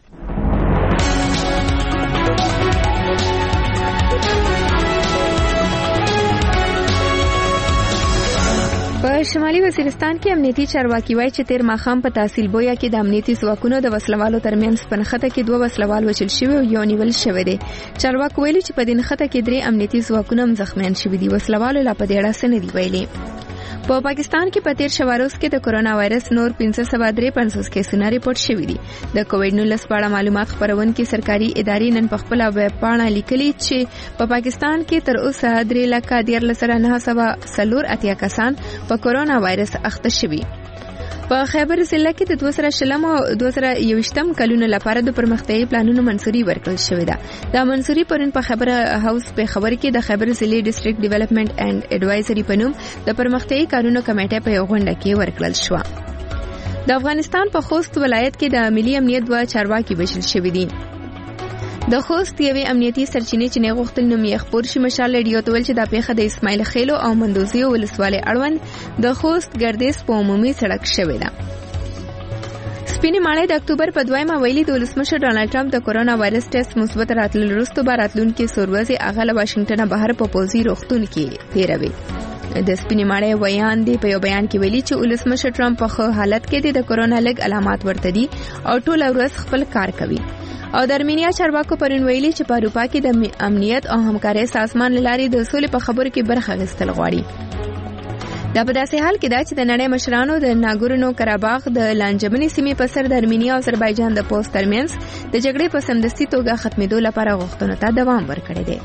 په شمالي وزیرستان کې امنیتي چارواکي وایي چې تیر ماښام په تحصیل بویا کې د امنیتي ځواکونو د وسلوالو ترمنځ په نښته کې دوه وسلوال وژل شوي او یو نیول شوی دی. چارواکو ویلي چې په دې نښته کې درې امنیتي ځواکونه هم زخمیان شوي دي. وسلوالو لا په دې اړه څه نه دي ویلي. په پاکستان کې په تیر شواروز کې د کرونا وایرس نور پنځه سوه درې پنځوس کیسونه ریپورت شوي دي. د کووډ نولس په اړه معلومات خپرونکي سرکاري ادارې نن په خپل ویب پاڼه لیکلي چې په پاکستان کې تر اوسه درې لکه دیارلس زره نه سوه څلور اتیا کسان په کرونا وایرس اخته شوي. په خیبر ضلع کې د دوه زره شلم او دوه زره یوویشتم کلونو لپاره د پرمختیايي پلانونو منظوري ورکړل شوې ده. دا منظوري پرون په خبر هاوس په خبر کې د خیبر ضلع ډیسټریکټ ډیولپمنٹ اینڈ ایڈوایزري په نوم د پرمختیايي کارونو کمیټه په یو غونډه کې ورکړل شو. د افغانستان په خوست ولایت کې د ملي امنیت دوه چارواکي وژل شوي دي. د خوست یوې امنیتي سرچینې چې نه غوښتل نوم یې خپور شي مشال رادیو ته ویل چې دا پیښه د اسماعیل خیلو او مندوزیو ولسوالۍ اړوند د خوست ګردیز په عمومي سړک شوې ده. سپینې ماڼۍ د اکتوبر په دویمه ویلي د ولسمشر ډانلډ ټرمپ د کرونا وایرس ټیسټ مثبت راتلل وروسته به راتلونکي څو ورځې هغه له واشنګټنه بهر په پوځي روغتون کې تېروي. د سپینې ماڼۍ ویان دی په یو بیان کې ویلي چې ولسمشر ټرمپ په ښه حالت کې د کرونا لږ علامات ورته دي او ټوله ورځ خپل کار کوي. او د ارمینیا چارواکو پرون ویلي چې په اروپا کې د امنیت او همکارۍ سازمان لاري د سولې په خبرو کې برخه اخیستل غواړي. دا په داسې حال کې ده چې د نړۍ مشرانو د ناګورنو کراباخ د لانجمنې سیمې په سر د ارمینیا او آذربایجان د پوسټ ترمنځ د جګړې په سمدستي توګه ختمېدو لپاره غوښتنو ته دوام ورکړی دی.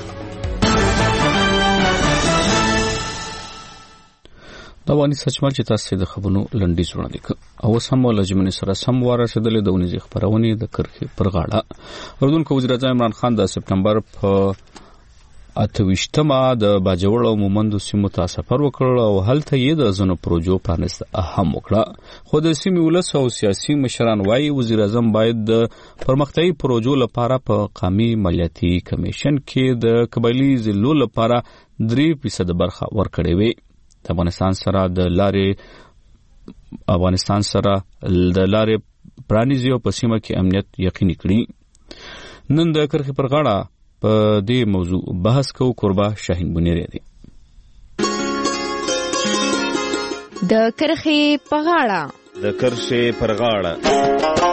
دا وانی سچمال چې تاسو د خبرونو لنډیز وړاندې کړ او سم ولجمن سره سم ورسېدل د ونیزي خبرونه د کرخې پر غاړه. اردن کو وزیر اعظم عمران خان د سپټمبر په اتويشتمه د باجوړ او مومندو سیمو ته سفر وکړ او هلته یې د ځنو پروژو پرانست اهم وکړه. خو د سیمې ولس او سیاسي مشران وايي وزیر اعظم باید د پرمختیايي پروژو لپاره په قومي مالیاتي کمیشن کې د قبایلی ضلعو لپاره درې فیصد برخه ورکړې وي. د افغانستان سره د لارې افغانستان سره د لارې پرانیزي او په سیمه کې امنیت یقیني کړي. نن د کرخې پر غاړه په دې موضوع بحث کوو. قربا شاهین بنيري دي د کرخې په غاړه د کرخې پر غاړه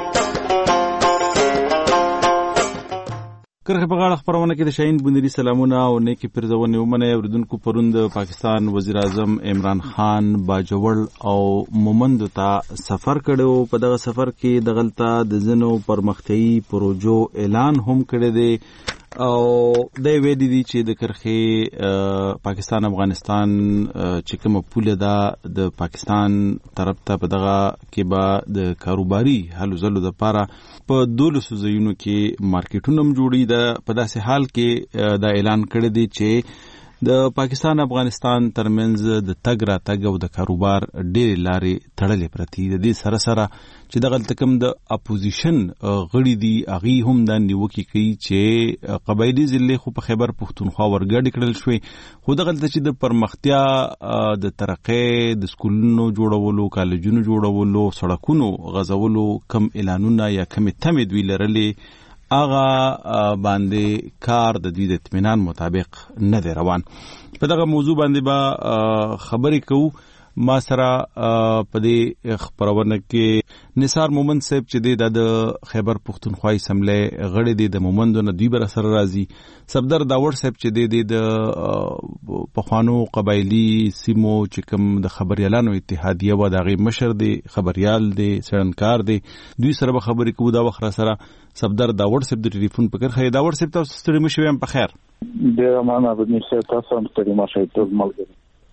کرخه په غاړه خبرونه کې د شاهین بنيري سلامونه او نیکی پرځونه ومنه. اوردونکو پروند پاکستان وزیر اعظم عمران خان باجوړ او مومند ته سفر کړو. په دغه سفر کې د غلطه د زنو پرمختیايي پروژو اعلان هم کړی دی او د ویډی دی چې د کرخه پاکستان افغانستان چې کوم پوله ده د پاکستان طرف ته په دغه کې به د کاروباري حل زلو د لپاره په دولسو ځایونو کې مارکیټونه هم جوړي. د په داسې حال کې دا اعلان کړی دی چې د پاکستان افغانستان ترمنځ د تګ را تګ او د کاروبار ډېر لارې تړلې پرتی د دې سره سره چې دغه تکم د اپوزیشن غړي دي اغي هم د نیوکي کوي چې قبایلی ضلع خو په خیبر پښتونخوا ورګډ کړل شوی. خو دغه چې د پرمختیا د ترقې د سکولونو جوړولو کالجونو جوړولو سړکونو غزولو کم اعلانونه یا کم تمې دوی لرلې اغه باندې کار د دوی د اطمینان مطابق نه دی روان. په دغه موضوع باندې با خبرې کوو. ما سره په دې خبرونه کې نثار مومند صاحب چې د خیبر پښتونخوا اسمبلی غړي دي د مومندو نه دوی بر سره راځي. صفدر داور صاحب چې د پخوانو قبایلی سیمو چې کوم د خبريالانو اتحادیه و دغه مشر دي خبريال دي سړنکار دي دوی سره به خبرې کوو. دا وخت سره صفدر داور صاحب د ټلیفون په کر خې داور صاحب تاسو ستړي مشوي هم په خیر ډیر مننه. د نشه تاسو هم ستړي مشه ټول ملګری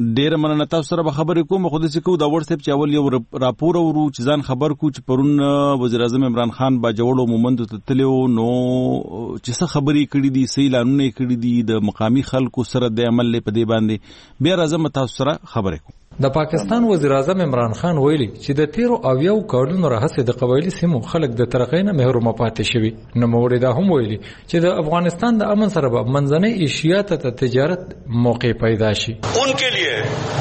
ډیر مننه. تاسو سره به خبرې کوم، خو د سکو دا وړ سپ چاول یو راپور ورو چې ځان خبر کو چې پرون وزیر اعظم عمران خان باجوړ او مومند ته تلو نو چې څه خبرې کړې دي، سې اعلانونه کړې دي د مقامی خلکو سره د عمل په دی باندې بیا راځم تاسو سره خبرې کوم. د پاکستان وزیر اعظم عمران خان ویلي چې د تیرو او یو کارونو راهسه د قبایلی سیمو خلک د ترقۍ نه محروم پاتې شوي. نو موري دا هم ویلي چې د افغانستان د امن سره به منځنۍ ایشیا ته تجارت موقع پیدا شي. उनके लिए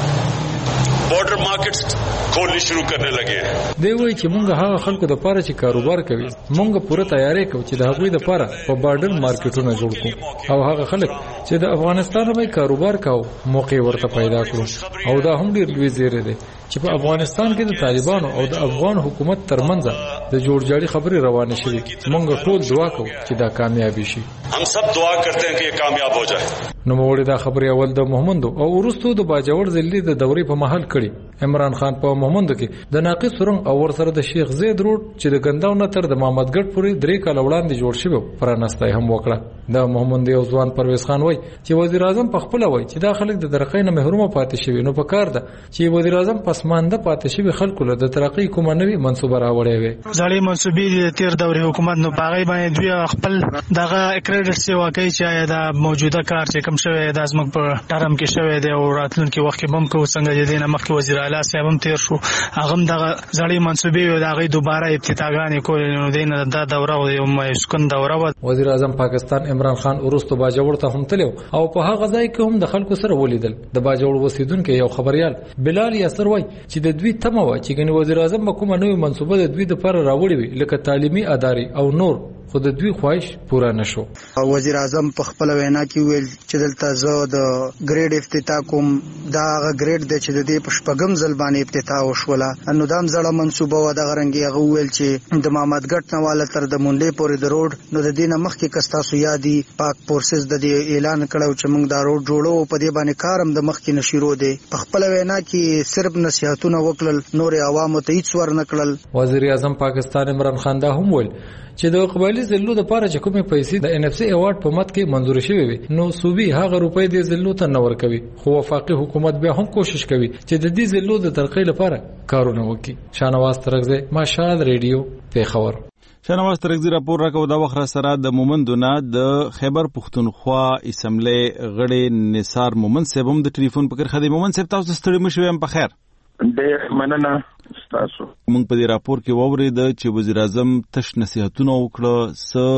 बॉर्डर मार्केट्स खोलनी शुरू करने लगे हैं. دی وایي چې مونږ هغه خلکو د پاره چې کاروبار کوي مونږ پوره تیاری کوو چې د هغوی د پاره په بارډر مارکیټونه جوړ کړو او هغه خلک چې د افغانستان به کاروبار کوي موقع ورته پیدا کړو. او دا هم ډیر لوی زیری دی چې په افغانستان کې د طالبانو او د افغان حکومت ترمنځ د جوړجاړي خبرې روانه شوي. مونږ ټول دعا کوو چې دا کامیابی شي. हम सब दुआ करते हैं कि ये कामयाब हो जाए. نو موري دا خبرې اول د محمد او ورستو د باجوړ ځلې د دورې په محل کړي. عمران خان په محمد کې د ناقص سرنګ او ور سره د شیخ زید روډ چې د ګنداو نه تر د محمدګټ پورې درې کال وړاندې جوړ شوی پرانستای هم وکړه. د محمد یو ځوان پرویز خان وای چې وزیر اعظم په خپل وای چې دا خلک د درقې نه محروم پاتې شوی. نو په کار ده چې وزیر اعظم پسمانده پاتې شوی خلکو له د ترقی کومه نوي منصوبه راوړې وي. ځړې منصوبې د تیر دورې حکومت نو باغې باندې دوی خپل دغه اکریډټ سی واقعي چې دا موجوده کار چې کوم شوی د ازمک په ټرم کې شوی دی او راتلونکي وخت کې هم کو څنګه د دینه مخکې وزیر اعلی صاحب هم تیر شو هغه دغه ځړې منصوبې او دغه دوباره افتتاحګانې کول نو دینه دا دوره او یو مسکن دوره و. وزیر اعظم پاکستان عمران خان ورستو باجوړ ته هم تلو او په هغه ځای کې هم د خلکو سره ولیدل. د باجوړ وسیدونکو یو خبريال بلال یاسر وای چې د دوی تمه و چې ګنې وزیر اعظم کومه نوې منصوبه د دوی د پر راوړي وي لکه تعلیمي ادارې او نور، خو د دوی خواهش پوره نشو. وزیر اعظم په خپل وینا کې ویل چې دلته زه د ګریډ افتتاح کوم، دا هغه ګریډ دی چې د دې په شپږم ځل باندې افتتاح وشوله. نو دا هم زړه منصوبه و د غرنګي. هغه ویل چې د محمدګټ نه واله تر د مونډې پورې د روډ نو د دې نه مخکې کستاسو یادي پاک فورسز د دې اعلان کړو چې موږ دا روډ جوړو په دې باندې کارم د مخکې نشیرو دی. په خپل وینا کې صرف نصيحتونه وکړل، نور عوامو ته هیڅ ور نه کړل. وزیر اعظم پاکستان عمران خان دا هم ویل چې د قبایلی ضلعو د پاره چې کومې پیسې د ان اف سی ایوارډ په مت کې منظور شوی وي نو صوبي هغه روپۍ د ضلعو ته نور کوي. خو وفاقي حکومت بیا هم کوشش کوي چې د دې ضلعو د ترقۍ لپاره کارونه وکړي. شانواز ترغزه ماشال ریډیو پیښور. شنواز ترغزی راپور راکو دا وخت سره د مومندونه د خیبر پختونخوا اسمبلی غړي نثار مومند صاحب هم د ټلیفون پکړ خدي. مومند صاحب تاسو ستړي مشوي هم په خیر؟ ډېر مننه تاسو. موږ په دې راپور کې وورید چې وزیر اعظم تش نصيحتونه وکړه،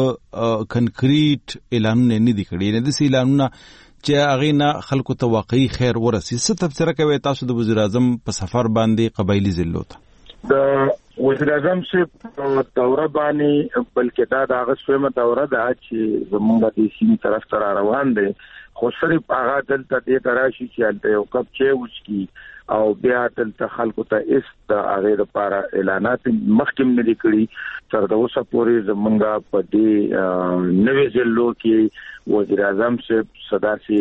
س کنکریټ اعلانونه نه دي کړی، نه د اعلانونه چې هغه نه خلکو ته واقعي خیر ورسي. څه تفسیر کوي تاسو د وزیر اعظم په سفر باندې قبایلی ضلعو ته؟ د وزیر اعظم صاحب دوره باندې بلکې دا د هغه سومه دوره ده چې زموږ د سیمې طرف ته روان دي، خو صرف هغه دلته دې تراشي چې یو کپ چې وشکي او بیا دلته خلکو ته اس د هغه لپاره اعلانات مخکې نه دي کړی. تر اوسه پورې زمونږه په دې نوې ضلعو کې وزیر اعظم صاحب صداسي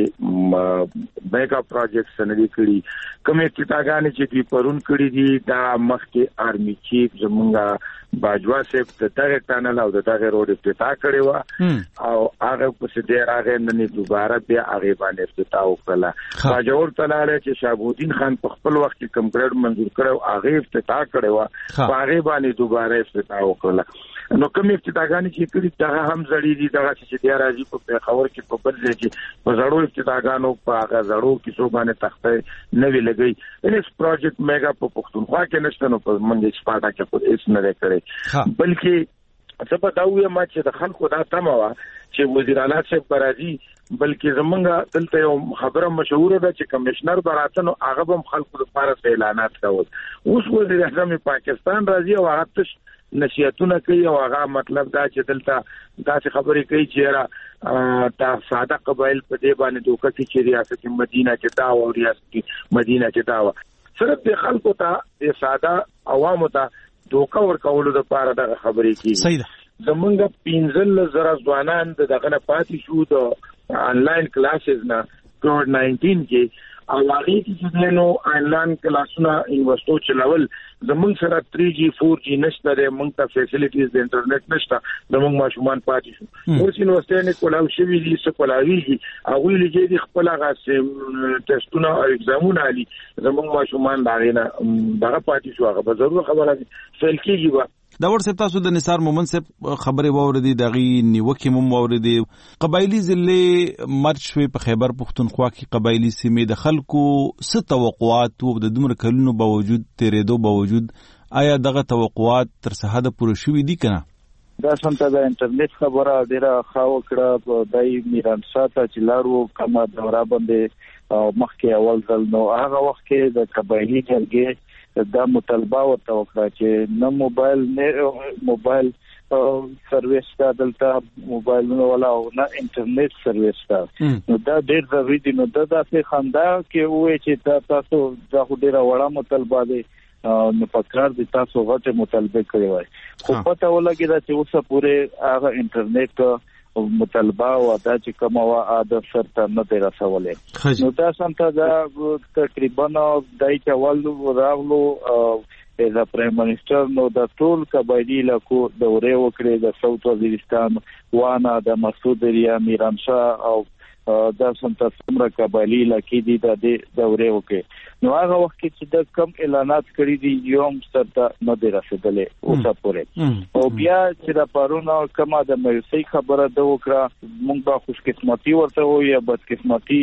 میگا پروجیکټس نه دي کړی. کومې افتتاحګانې چې دوی پرون کړی دي دا مخکې آرمي چیف زمونږه باجوا صاحب د دغه ټانل او د دغه روډ افتتاح کړی و او هغه په سده راغې نن دوباره بیا هغه باندې افتتاح وکړه. باجوړ تلاله چې شابودین خان په خپل وخت کې کم ګریډ منظور کړو هغه افتتاح کړی و، هغه باندې دوباره افتتاح وکړه. نو کوم افتتاحګانې چې کړي دا هم زړې دي، دا چې د راځي په پیښور کې په بل ځای کې په زړو افتتاحګانو په هغه زړو کې څو باندې تخته نه وی لګي. انس پروجیکټ میگا په پښتونخوا کې نشته، نو په منځ سپاټا کې په اس نه کړي. بلکې څه په دا ویه ما چې د خلکو دا تمه وا چې وزیر اعلی صاحب برازي، بلکې زمونږه دلته یو خبره مشهور ده چې کمشنر براتنو هغه هم خلکو لپاره اعلانات کول. اوس وزیر اعظم پاکستان راځي او هغه نصيحتونه کوي او هغه مطلب دا چې دلته داسې خبرې کوي چې را تا ساده قبایل په دې باندې دوکه کې چې ریاست مدینه کې دا او ریاست مدینه کې دا صرف د خلکو ته د ساده عوامو ته دوکه ورکولو لپاره دا خبرې کوي. صحیح ده. زمونږ پنځل زره ځوانان دغه نه پاتې شو د انلاین کلاسز نه کووډ ناینټین کې او هغه کې نو آنلاین کلاسونه یونیورسيټو چلول زمونږ سره تھری جی فور جی نشته د مونږ ته فیسیلیټیز د انټرنیټ نشته زمونږ ماشومان پاتې شو اوس یونیورسيټي نه کولاو شوی دي څه کولاویږي هغه لږه دي خپل هغه ټیسټونه او ایگزامونه علي زمونږ ماشومان دا نه دغه پاتې شو هغه به ضرور خبره فیل کیږي دا ورسره تاسو د نثار مومن صاحب خبرې واوریدي دغه نیوکه مم واوریدي قبایلی ضلع مرچ په خیبر پختونخوا کې قبایلی سیمې د خلکو ست توقعات او د دومره کلونو باوجود تیرېدو باوجود آیا دغه توقعات تر څه حد پوره شوي دي کنه دا څنګه د انټرنیټ خبره ډیره خاو کړه په دای میران ساته چې لارو کما دورا باندې مخکې اول ځل نو هغه وخت کې د قبایلی جرګې دا مطالبه ورته وکړه چې نه موبایل نه موبایل سرویس تا دلته موبایلونو ولا نه انټرنیټ سرویس تا نو دا ډېر ضروري دي نو دا د خندا کې وې چې تاسو دا ډېر وړه مطالبه دي نو پکار دي تاسو غټه مطالبه کړې وای خو پته ولګی دا چې اوسه پوره هغه انټرنیټ مطالبه او دا چې کوم وا عادت سره نه دی رسولې نو دا څنګه دا تقریبا دای چوال راغلو د پرایم منسٹر نو د ټول قبایلی علاقو دورې وکړې د ساوث وزیرستان وانا د مسعود ریا میران شاه او دا څنګه څومره قبایلی علاقې دي د دورې وکړې نو هغه وخت کې چې د کم اعلانات کړی دي یوم ستاسو نه دی رسیدلې اوسه پورې او بیا چې د پرونو کما د مېسي خبره د وکړه مونږ به خوش قسمتي ورته وو یا بد قسمتي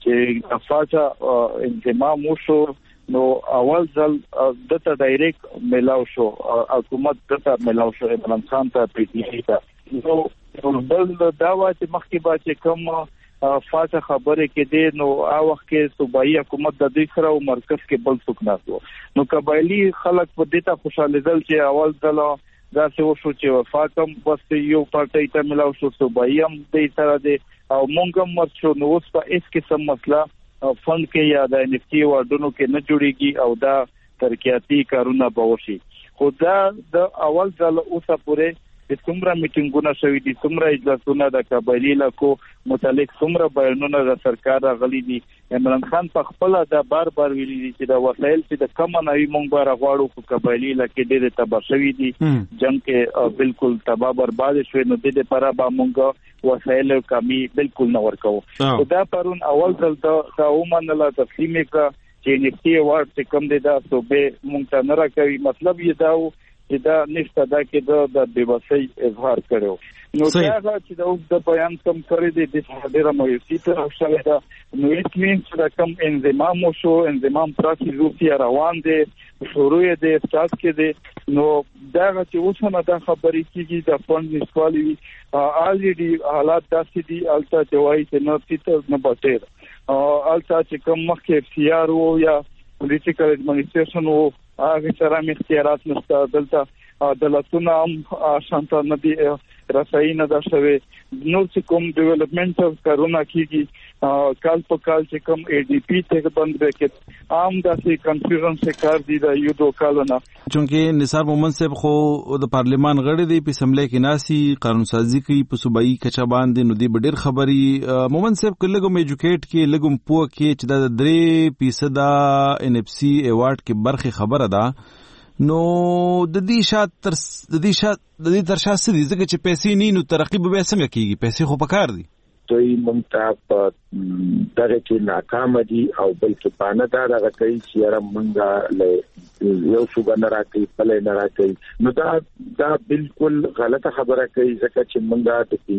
چې افاجا انضمام وشو نو اول ځل دته ډایرکټ ملاو شو حکومت دته ملاو شو عمران خان ته پیټی ته نو بل دا وا چې مخکې با چې کوم فاصله خبره کې دي نو هغه وخت کې صوبایي حکومت د دې سره او مرکز کې بل څوک نه نو قبایلی خلک په دې ته خوشاله دل چې اول ځل دا څه وشو چې وفاقم بس یو پارټي ته ملاو شو صوبایي هم دې سره دي او مونږ هم مرشو نو اوس په هیڅ قسم مسله فند کې یا د انفتی واردونو کې نه جوړيږي او دا ترقیاتي کارونه به وشي خو دا د اول ځل اوسه پورې د څومره میټینګونه شوي دي څومره اجلاسونه د قبایلی علاقو متعلق څومره بیانونه د سرکار راغلي دي عمران خان په خپل دا بار بار ویلي دي چې د وسایل چې د کم نوي مونږ بار غواړو خو قبایلی علاقې ډېر تباہ شوي دي جنگ کې بالکل تباہ برباد شوي نو د دې لپاره به مونږ وسایل کمی بالکل نه ورکو دا پرون اول ځل دا ومنله تسلیم کا چې نفتی وارد چې کم دي دا صوبې مونږ ته نه راکوي مطلب یې دا چې دا نشته دا کې د بېوسۍ اظهار کړو نو دا چې دا د بیان کم کړی دی د ډېره مایوسي ته شوې ده نو ایت مینس دا کم انضمام وشو انضمام پروسس روسي روان دي شروع دي استاد کې دي نو دا چې اوسمه دا خبرې کیږي د فند نشوالي الریډي حالات داسې دي الته جوای چې نو تیته نه بټیر الته چې کوم مخکې اف سی آر او یا پولیټیکل ایڈمنسټریشن او هغه سره اختیارات نشته دلته عدالتونه هم شانته نه دي رسایي نه ده شوی نو چې کوم ډیولپمنټ کارونه کیږي کال په کال چې کوم ای ډی پی ته بند وکړي عام داسې کنفیوژن شکار دي د یو دو کالونه چونکه نثار مومن صاحب خو د پارلیمان غړي دی په اسمبلی کې ناسي قانون سازي کوي په صوبایي کچا باندې نو دی ډېر خبري مومن صاحب کلهګم ایجوکیټ کې لګم پوه کې چې د درې فیصد ان اف سی ایوارډ کې برخه خبره ده نو د دې شات تر د دې شات د دې تر شات سړي ځکه چې پیسې نه نو ترقی به څنګه کیږي پیسې خو پکار دي دوی مونږ ته په دغه کې ناکام دي او بلکې باندې دا دغه کوي چې را مونږه له یو څو باندې راکې پلې نه راکې نو دا دا بالکل غلطه خبره کوي ځکه چې مونږه د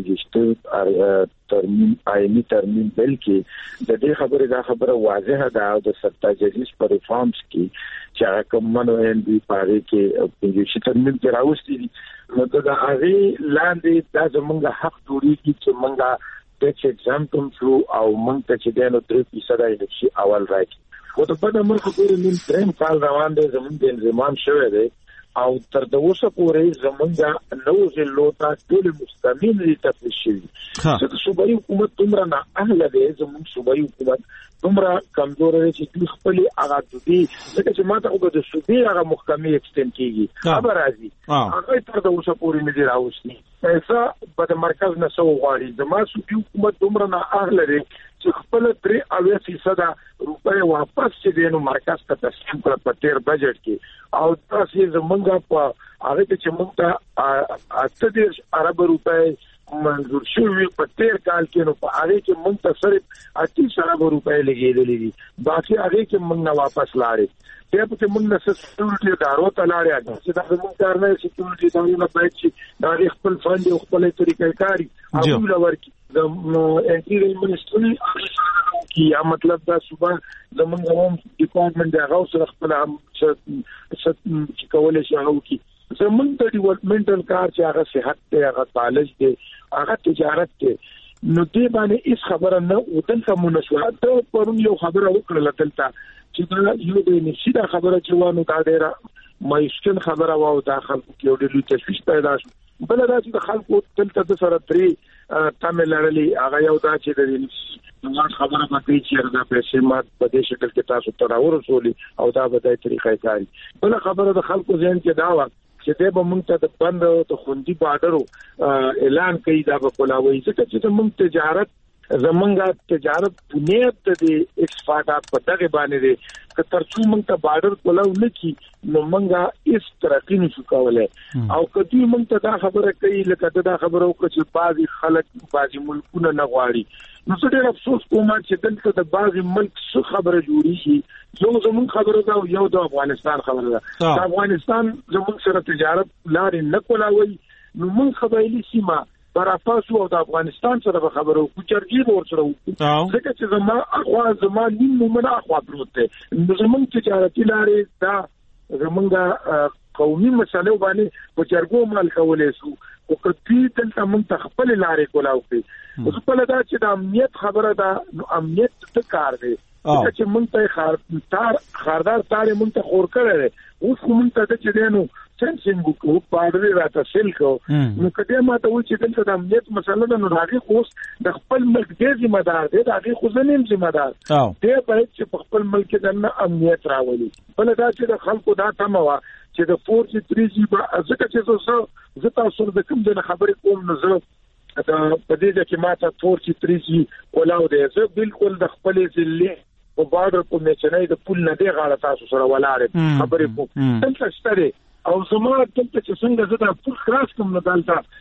پیجشت ترمیم آئینی ترمیم بل کې د دې خبره دا خبره واضحه ده او د ستا ججیس پر ریفارمز کې چې کوم منوین دی پاره کې پیجشت ترمیم کې راوستي نو دا هغه لاندې دا زمونږ حق جوړیږي چې مونږه ټیکس ایگزام کوم شو او مونږ ته چې دنه درې فیصد انډکشي اول راځي او د په دمر خو ډېر نیم ترم کال روان دي زمونږ د انضمام شوه دي او تر اوسه پورې زمونږ نو زلوتا ټول مستمین دي تفصیل شي چې صوبایي حکومت دومره نه اهل دي زمونږ صوبایي حکومت دومره کمزور دي چې خپل هغه دي ځکه چې ماته خو د صوبې هغه محکمې ایکسټند کیږي خبر راځي هغه تر اوسه پورې نه راوستي پیسې په مرکز نه سو غواړي د ما صوبایي حکومت دومره نه اهل دي چې خپل درې اویا فیصد روپۍ واپس چې دینو مرکز ته تسلیم کړ په تیر بجټ کې او تاسو زمونږ په هغه چې موږ ته اته دېرش ارب روپۍ منظور شوی په تیر کال کې نو په هغه کې موږ ته صرف اته ارب روپۍ لګېدلې دي باقي هغه کې موږ نه واپس لاړې ته په موږ نه سکیورټي ادارو ته لاړې چې دا موږ کار نه سکیورټي ادارو باید چې دا خپل فند او خپل طریقې کاری او لور کې د انټیریور منسټري کی یا مطلب دا صوبه زمونږ هم ډپارټمنټ دی هغه سره خپل هم چې کولای شي هغه کی زمونږ د ډیولپمنټل کار چې هغه صحت دی هغه کالج دی هغه تجارت دی نو دې باندې هیڅ خبره نه ودل کومه شو ته پرون یو خبره وکړه دلته چې دا یو د نشي دا خبره چې وانه دا ډیره مایشکن خبره واو دا خلکو کې یو ډېر تشویش پیدا شو بل دا چې د خلکو دلته د سره درې تامل لرلې هغه یو دا چې د نو خبره پکې چې دا پیسې مات په دې شکل کې تاسو ته راورسولي او دا به د طریقې کاری بل خبره د خلکو ذهن کې دا و چې د بمونږ ته د بند او خوندي بارډرو اعلان کوي دا په کولاوي چې موږ تجارت زمونږه تجارت بنیاد د ایکسپورټ په دغه باندې دي که ترڅو موږ ته بارډر کولاو نکي نو موږ هیڅ ترقی نشو کولای او کدی موږ ته دا خبره کوي لکه دا خبره وکړي چې بعضي خلک بعضي ملکونه نه غواړي نو څه ډېر افسوس کوم چې دلته د بعضي ملک څخه خبره جوړی شي یو زموږ خبره دا یو د افغانستان خبره ده افغانستان زموږ سره تجارت لارې نه کولاوي نو موږ قبایلی سیمه برافاسو او د افغانستان سره خبرو کو چرګي ور سره وکړو ځکه چې زما اخوا زما نیم مومنه اخوا پروت دی نو زموږ تجارتي لارې دا زموږ قومي مسلې باندې په چرګو مال کولای شو او کتی دلته موږ ته خپل لارې کولاو کې اوس په لدا چې د امنیت خبره ده نو امنیت ته کار دی چې موږ ته خاردار خاردار تارې موږ ته خور کړل اوس موږ ته چې دینو سنسینګ کو پاډري راته سیل کو نو کله ما ته و چې دلته د امنیت مسله ده نو هغه خو د خپل ملک د ذمہ دار دی هغه خو زنیم ذمہ دار دی باید چې په خپل ملک د امنیت راولي بل دا چې د خلکو دا تمه وا چې د فور جی تھری جی به ځکه چې زه زه تاسو د کوم د خبرې کوم نو زه دا په دې کې ما ته فور جی تھری جی کولاو دی زه بالکل د خپل ځلې په بارډر په میچنای د پول نه دی غاړه تاسو سره ولاړ خبرې کوم دلته شته او زما دلته چې څنګه زه دا پول خلاص کوم نه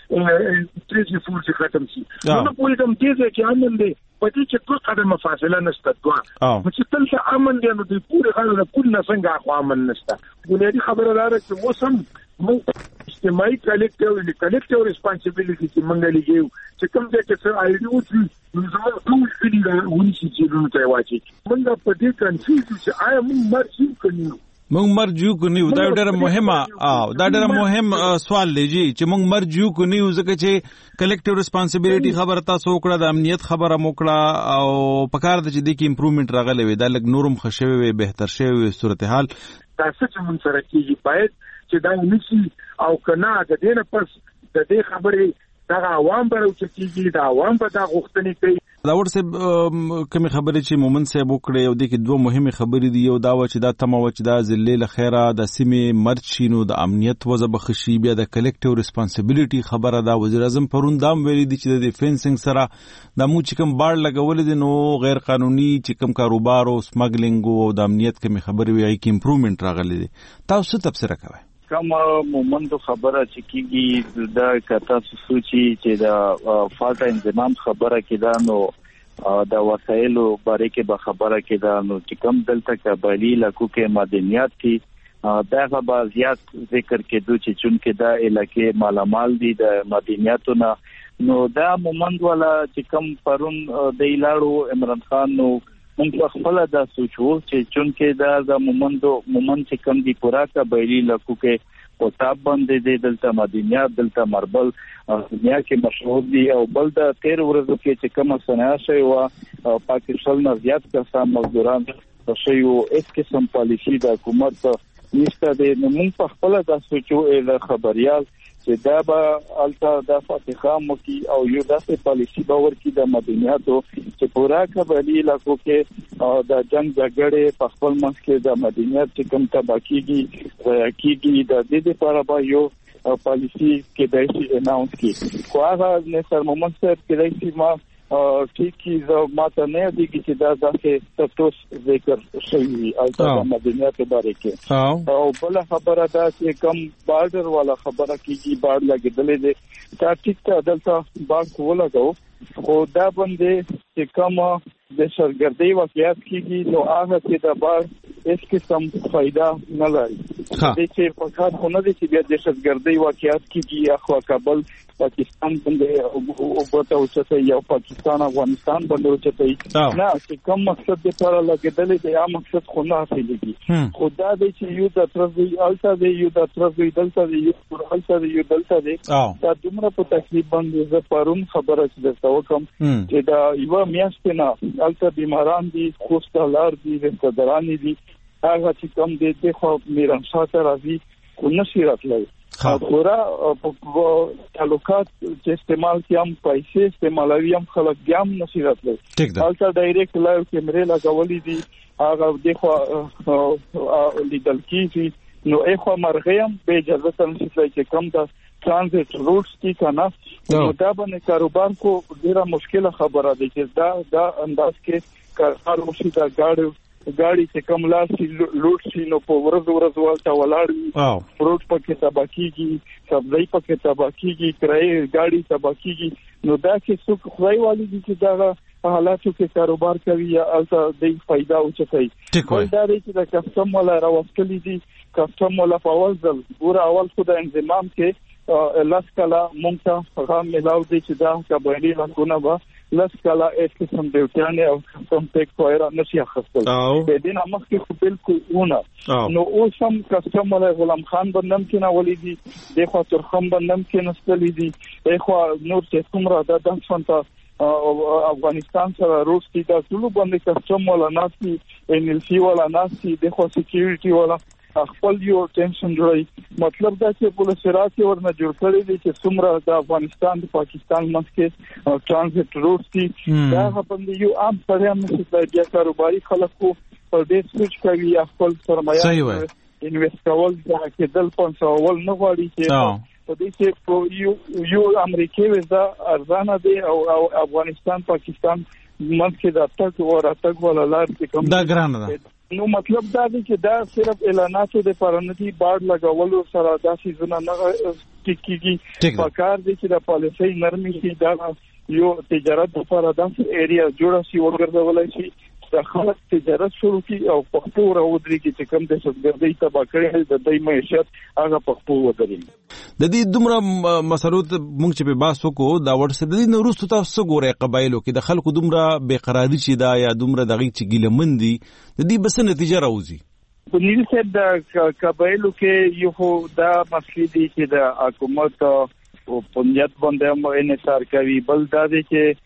دلته تھری جی فور جی ختم شي نو په دې کې چې امن دی په دې چې څه قدمه فاصله نشته دوا چې دلته امن دی نو د پول غاړه کول نه څنګه خو امن نشته بنیادی خبره لاره چې موسم موږ اجتماعي کلیکټیو کلیکټیو ریسپانسیبিলিټي چې موږ لګیو چې کوم ځای کې څه ایډیو چې نو زموږ ټول کلی دا ونی چې نو ته واچي موږ په دې کنفیوز چې آیا موږ مرشي کنيو موږ مرجو کنيو دا ډېر مهمه او دا ډېر مهم سوال لږی چې موږ مرجو کنيو ځکه چې کلیکټیو ریسپانسیبিলিټي خبره تاسو وکړه د امنیت خبره موکړه او پکار د چې د کی امپروومنت راغلی وي دا لګ نورم خښوي وي بهتر شوی صورتحال تاسو چې موږ سره کیږي باید چې دا ونیسي او کنا د دې نه پس د دې خبرې دا عوام برو چې کیږي دا عوام به دا غوښتنې کوي دا ورسه کوم خبرې چې مومن صاحب وکړي او د کې دوه مهمه خبرې دي یو دا و چې دا تمه و چې دا ذلې له خیره د سیمې مرچینو د امنیت وځه بخشي بیا د کلیکټیو ریسپانسیبিলিټي خبره دا وزیر اعظم پرون دام ویلي دي چې د ډیفنسینګ سره د مو چې کوم باړ لګول دي نو غیر قانوني چې کوم کاروبار او سمګلینګ او د امنیت کوم خبرې وي کې امپروومنت راغلي دي تاسو تفسیر کوئ کوم مومند خبره چې کیږي دا کته سوچي چې دا فالټ انضمام خبره کیدا نو دا وسایلو باره کې به خبره کیدا نو چې کوم دلته قبایلی علاقو کې مدنیات دي دا غو زیات ذکر کېدو چې چون کې دا علاقې مالامال دي د مدنیاتو نه نو دا مومند والا چې کوم پرون د ایلاړو عمران خان نو موږ خپل دا سوچو چې چون کې دا د مومندو مومند چې کم دي پورا کا بیلی لکو کې او تاب باندې د دلته مدینه دلته مربل دنیا کې مشهور دي او بل د تیر ورځو کې چې کوم صنایع شوی او پاکستان نه زیات کسان مزدوران شوی او اس قسم پالیسی د حکومت نشته د موږ په خپل دا سوچو له خبريال چې دا به الته د فاتحه مکی او یو داسې پالیسی باور کی د مدنیاتو چې پورا قبایلی علاقو کې د جنگ جګړې په خپل منځ کې د مدنیات چې کوم تباکیږي کیږي د دې لپاره به یو پالیسی کې دایي اناونس کی خو هغه نه سر مومن سره کې دایي ما ټیک کی زه ماته نه دیږي چې دا داسې تاسو ذکر شوی او د مدنیت باره کې او بل خبره دا چې کم بارډر والا خبره کیږي بار لګیدلې ده دا ټیک ته دلته بار ولګاو خو دا باندې چې کوم د سرګردۍ واقعیت کیږي نو هغه چې د بار هیڅ قسم فائدہ نه لري د چې په کار خو نه دي چې بیا د سرګردۍ واقعیت کیږي اخوا کابل پاکستان باندې او په توګه یو پاکستان افغانستان باندې وچتای نه چې کوم مقصد لپاره لګیدلې دی هغه مقصد خو نه حاصلېږي خدا دې چې یو د طرفي الته دی یو د طرفي دلته دی یو الته دی یو دلته دی دا دومره په تکلیف باندې زه پرون خبره چې وکم چې دا یو میاشت نه الته بیماران دي خوستالار دي رستوران دي هغه چې کوم دي ته خو میران شاته راځي کو نشي راتلای خورا په تعلقات چې استعمال کیام پیسې استعمالوي هم خلک بیا نشي راتلای الته ډایرکټ لایو کیمرې لګولې دي هغه دغه لیدل کیږي نو اخو مرغیم به اجازه تم چې کوم دا ترانزیت روټس کی کنه نو دا باندې کاروبار کو ډیره مشکله خبره ده چې دا دا انداز کې کار وشي دا گاډي ګاډي چې کوم لاسي لوټ شي نو په ورځ ورځ والته ولاړ فروټ پکې تباکیږي سبزی پکې تباکیږي کرای ګاډي تباکیږي نو دا چې څوک خدای والی دي چې دا په حالاتو کې کاروبار کوي یا الته د فائدہ اوچتای دا دی چې د کسٹم ولا راوستلې دي کسٹم ولا په اول ځل ګور اول خو د انضمام کې لاس کلا مونږ ته غام ملاو دي چې دا قبایلی لکونه به لاس کلا اس قسم دیوتیانه او قسم تک کویرا نشي اخستل د دې نامه کې بالکل ونه نو اوس هم کسٹم ولا غلام خان بندم کې نه ولیدي د خو ترخم بندم کې نستلې دي د خو نور چې څومره د دنسونته افغانستان سره روسي دا ټول باندې کسٹم ولا ناسي ان ال سی ولا ناسي د خو سکیورټي ولا خپل یو ټینشن لري مطلب دا چې پولیس راځي ورنه جوړ کړی دي چې څومره د افغانستان د پاکستان منځ ترانزیت روټ دي دا باندې یو عام پریم چې د کاروباري خلکو په دې سوچ کوي خپل سرمایه انویست کول دا چې دل پنځه اول نه غواړي چې په دې چې یو یو امریکای وزا ارزانه دی او افغانستان پاکستان منځ کې د تک او راتګ ولا لار کې کوم دا ګرانه ده نو مطلب دا دی چې دا صرف اعلاناتو د پرانتی بار لګولو سره داسې زونه نه ټیکيږي پکار دي چې د پالیسي نرمي شي دا یو تجارت لپاره داسې ایریا جوړه شي وګرځولای شي د خلک تجارت شروع کی او پښتو راوځي چې کوم د سودګردۍ تبا کړي د دای معیشت هغه پښتو ودرې د دې دومره مسلو ته موږ چې په باسو کو دا ورسره د دې نورستو تاسو ګورې قبایلو کې د خلکو دومره بے قراری چې دا یا دومره دغه چې ګیلمندي د دې بس نتیجه راوځي په نیل سره د قبایلو کې یو دا مسلې دي چې د حکومت او پنځت باندې هم انحصار کوي بل دا دي چې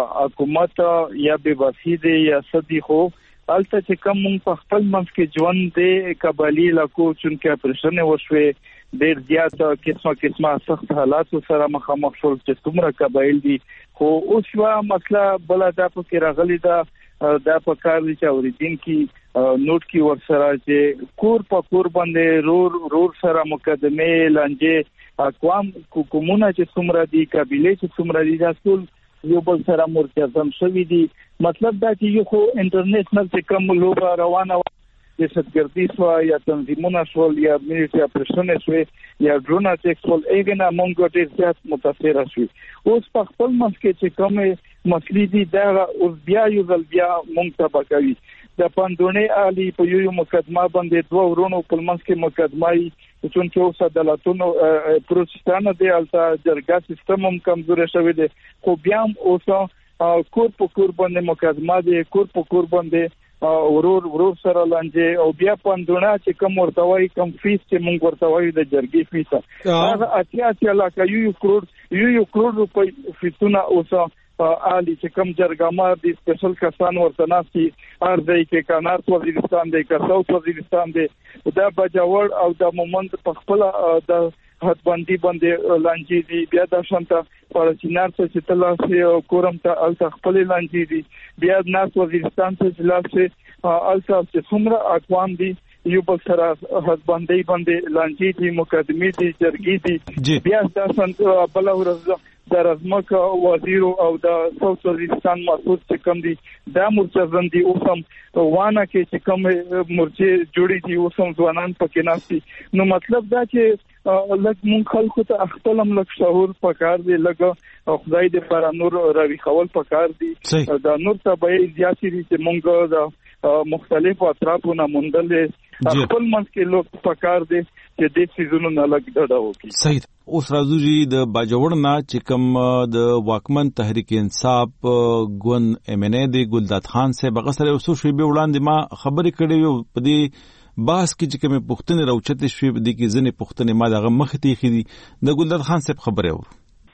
حکومت یا به وسیده یا سدي خو الته چې کوم په خپل منځ کې ژوند دی قبایلی لکو چې اپریشن وشوي ډېر زیات قسمه قسمه سخت حالات سره مخامخ شول چې څومره قبایل دي خو اوس یو مسله بل دا په راغلی دا دا په کار دي چې اوریدین کې نوٹ کی ورسره چې کور په کور باندې رور رور سره مقدمه لانجه اقوام حکومتونه چې څومره دي قبيله چې څومره دي ټول یو بل سره مرتضم شوی دي مطلب دا چې یو خو انټرنیشنل چې کوم لوبه روانه د ستګردي سو یا تنظیمونه شول یا ملي اپریشن شوی یا ډرون اټیک شول اګنه مونږ ډېر زیات متاثر شوی اوس په خپل منځ کې چې کوم مسلې دي دا اوس بیا یو ځل بیا مونږ ته بکوي د پاندونې علي په یو مقدمه باندې دوه ورونو په منځ کې مقدمه چون چې اوس عدالتونو پروتستان دی الته جرګه سیستم هم کمزوري شوی دی خو بیا اوس کور په کور باندې مقدمه دی کور په کور باندې ورور ورور سره لانجه او بیا پاندونه چې کوم ورتوي کم فیس چې مونږ ورتوي د جرګې فیس هغه اتیا اتیا لکه یو کروڑ یو کروڑ روپۍ فیسونه اوس آلی چې کوم جرګمار دي سپیشل کسان ورته ناسي ارځي کې کانات وزیرستان دی که ساوث وزیرستان دی دا بجاور او د مومند په خپل د حد باندې باندې لانجې دي بیا د شانته پارچینار څخه چې تلاسه کورم ته الته خپل لانجې دي بیا د ناس وزیرستان څخه لاسه الته چې څومره اقوام دي یو بل سره حد باندې باندې لانجې دي مقدمې دي جرګې دي بیا د شانته بل ورځ د رزمک وزیر او د ساوث وزیرستان مسعود چې کوم دي د مرچزن دي اوسم وانه کې چې کوم مرچې جوړې دي اوسم ځوانان پکې ناشتي نو مطلب دا چې لکه مونږ خلکو ته خپل هم لکه شعور پکار دی لکه خدای دې پر نور راوي خول پکار دی دا نور ته به زیاتې دي چې مونږ د مختلفو اطرافونو مونډل خپل منځ کې لوک پکار دی چې دې سيزونو نه لګ ډډه وکړي. صحیح. اوس راځو جی د باجوړ نه چې کوم د واکمن تحریک انصاف ګوند ایم ان ای دی ګلداد خان صاحب غسر اوسو شوی به وړاندې ما خبرې کړې یو په دې باس کې چې کوم پښتنې راوچتې شوی په دې کې ځنې پښتنې ما دغه مخ ته خېدي د ګلداد خان صاحب خبره ور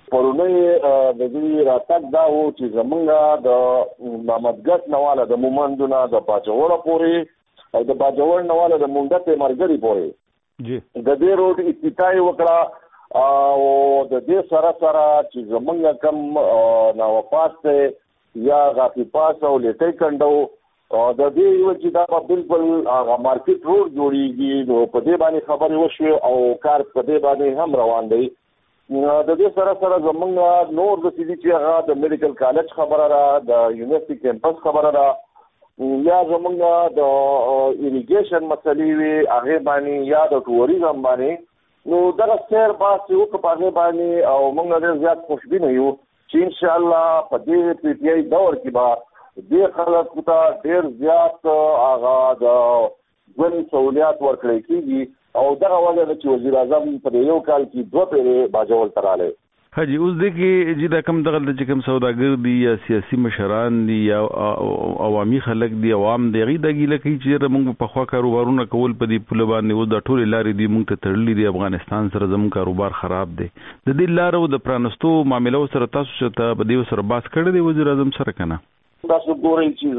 پرونه د دې راتګ دا و چې زمونږ د محمدګټ نواله د مومندونه د باجوړ پورې او د باجوړ نواله د مونډه مرګري پورې جی د دې روډ افتتاحي وکړه او د دې سره سره چې زمونږ کم نوپاس ته یا غافي پاس او لټي کندو د دې یو چې دا بالکل هغه مارکیټ روډ جوړیږي نو په دې باندې خبرې وشوي او کار په دې باندې هم روان دی. د دې سره سره زمونږ نور د سيدي چې هغه د میډیکل کالج خبره را د یونیورسيټي کیمپس خبره را یا زمونږ د ایریګیشن مسلې وی هغه باندې یا د ټوریزم باندې نو دغه سیر باسي او په هغه باندې او موږ ډېر زیات خوشبینه یو چې ان شاء الله په دې پی ټی آی دور کې به دې خلکو ته ډېر زیات هغه د ژوند سہولیات ورکړي کیږي او دغه وجه چې وزیر اعظم په یو کال کې دوه پیری باجوړ تراله. حاجی اوس د کې چې دا کم دغه د کوم سوداګر دي یا سیاسي مشران دي یا عوامي خلک دي عوام دی غي د ګیله کوي چې موږ په خوا کاروبارونه کول په دې پوله باندې و د ټول لارې دي موږ ته تړلې دي افغانستان سره زموږ کاروبار خراب دي د دې لارو د پرانستو معاملو سره تاسو ته په دې سره باس کړی دی وزیر اعظم سره کنه تاسو ګورئ چې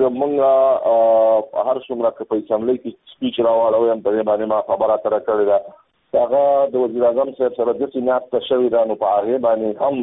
زموږ هر څومره کې په اسمبلی کې سپیچ راوړل او په دې باندې ما خبره تر کړې ده هغه د وزیر اعظم صاحب سره د سینات تشوي دا نو په هغه باندې هم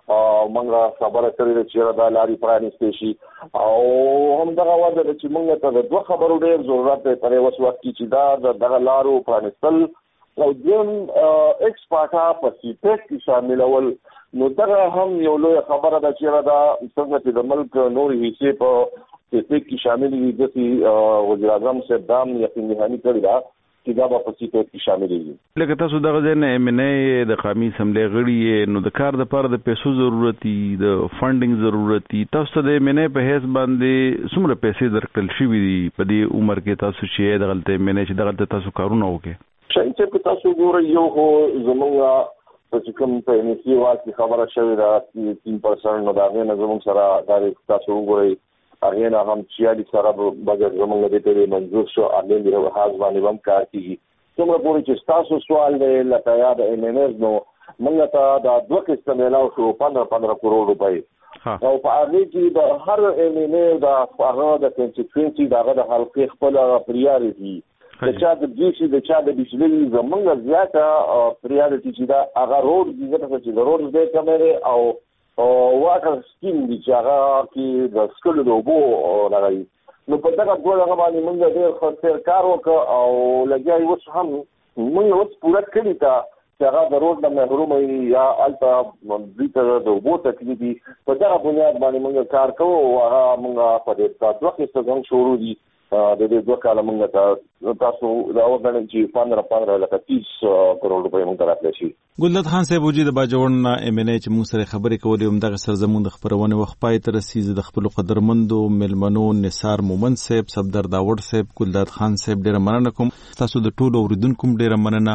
موږ خبره کړې چې دا لاري پرانیستي شي او هم دا وځي چې موږ ته د دوه خبرو ډېر ضرورت دی پر اوس وخت کې چې دا دغه لارو پرانیستل او دیم ایکسپورټا په سیټ کې شاملول نو دا هم یو لوی خبره ده چې دا څنګه چې د ملک نور حصے په سیټ کې شامل دي چې وزیر اعظم صاحب دام یقین نهانی کړی دا چې دا په سیټ کې شامل دي. لکه تاسو دغه ځای نه ایم ان ای د قومي اسمبلی غړي نو د کار د پر د پیسو ضرورت دي د فندینګ ضرورت دي تاسو د ایم ان ای په هیڅ باندې څومره پیسې درکړل شوې دي په دې عمر کې تاسو چې د غلطه ایم ان ای چې د غلطه تاسو کارونه وکړي شي چې تاسو ګورئ یو هو زموږ چې کوم په ان سی واکي خبره شوې ده تین پرسنټ نو دا نه زموږ سره دا تاسو ګورئ هغه نه هم چې سره بغیر زموږ د دې منظور شو اړین دی په حاضر باندې هم کار کوي څومره پورې چې تاسو سوال دی لکه یاد ایم ان ایس نو موږ ته دا دوه قسم ملاو شو پندرہ پندرہ کروڑ روپۍ او په هغه کې د هر ایم ان ای دا هغه د کنسټیټوئنسي دغه د حلقې خپل پریارټي د چا د دیشي د چا د بجلی زمونږ زیاته پریارټي چې دا هغه روډ دي چې د روډ د کمره او او واټر سکیم دي چې هغه کې د سکلو د اوبو لګي نو په دغه ډول هغه باندې موږ ډېر خطر کار وکړ او لګیا یو څه هم موږ اوس پوره کړی تا چې هغه د روډ د محروم یا الټا مونږ د اوبو تکلیف دي په دغه بنیاد باندې موږ کار کوو او هغه موږ په دې تاسو کې څه څنګه شروع دي د دې دوه کاله موږ ته تاسو دا وګڼئ چې پندرہ پندرہ لکه تیس کروڑ روپۍ موږ ته راغلي شي. ګلداد خان صاحب وجود باجوړ ایم ان ای چې موږ سره خبرې کولې هم دغه سرزمون د خبرونه وخت پای تر رسیدي د خپل قدرمندو ملمنو نثار مومن صاحب صفدر داوود صاحب ګلداد خان صاحب ډیره مننه کوم تاسو د ټولو اوریدونکو ډیره مننه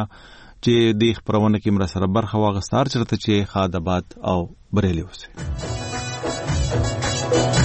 چې د خبرونه کې مر سره برخه واغستار چرته چې خادبات او بریلی اوسه.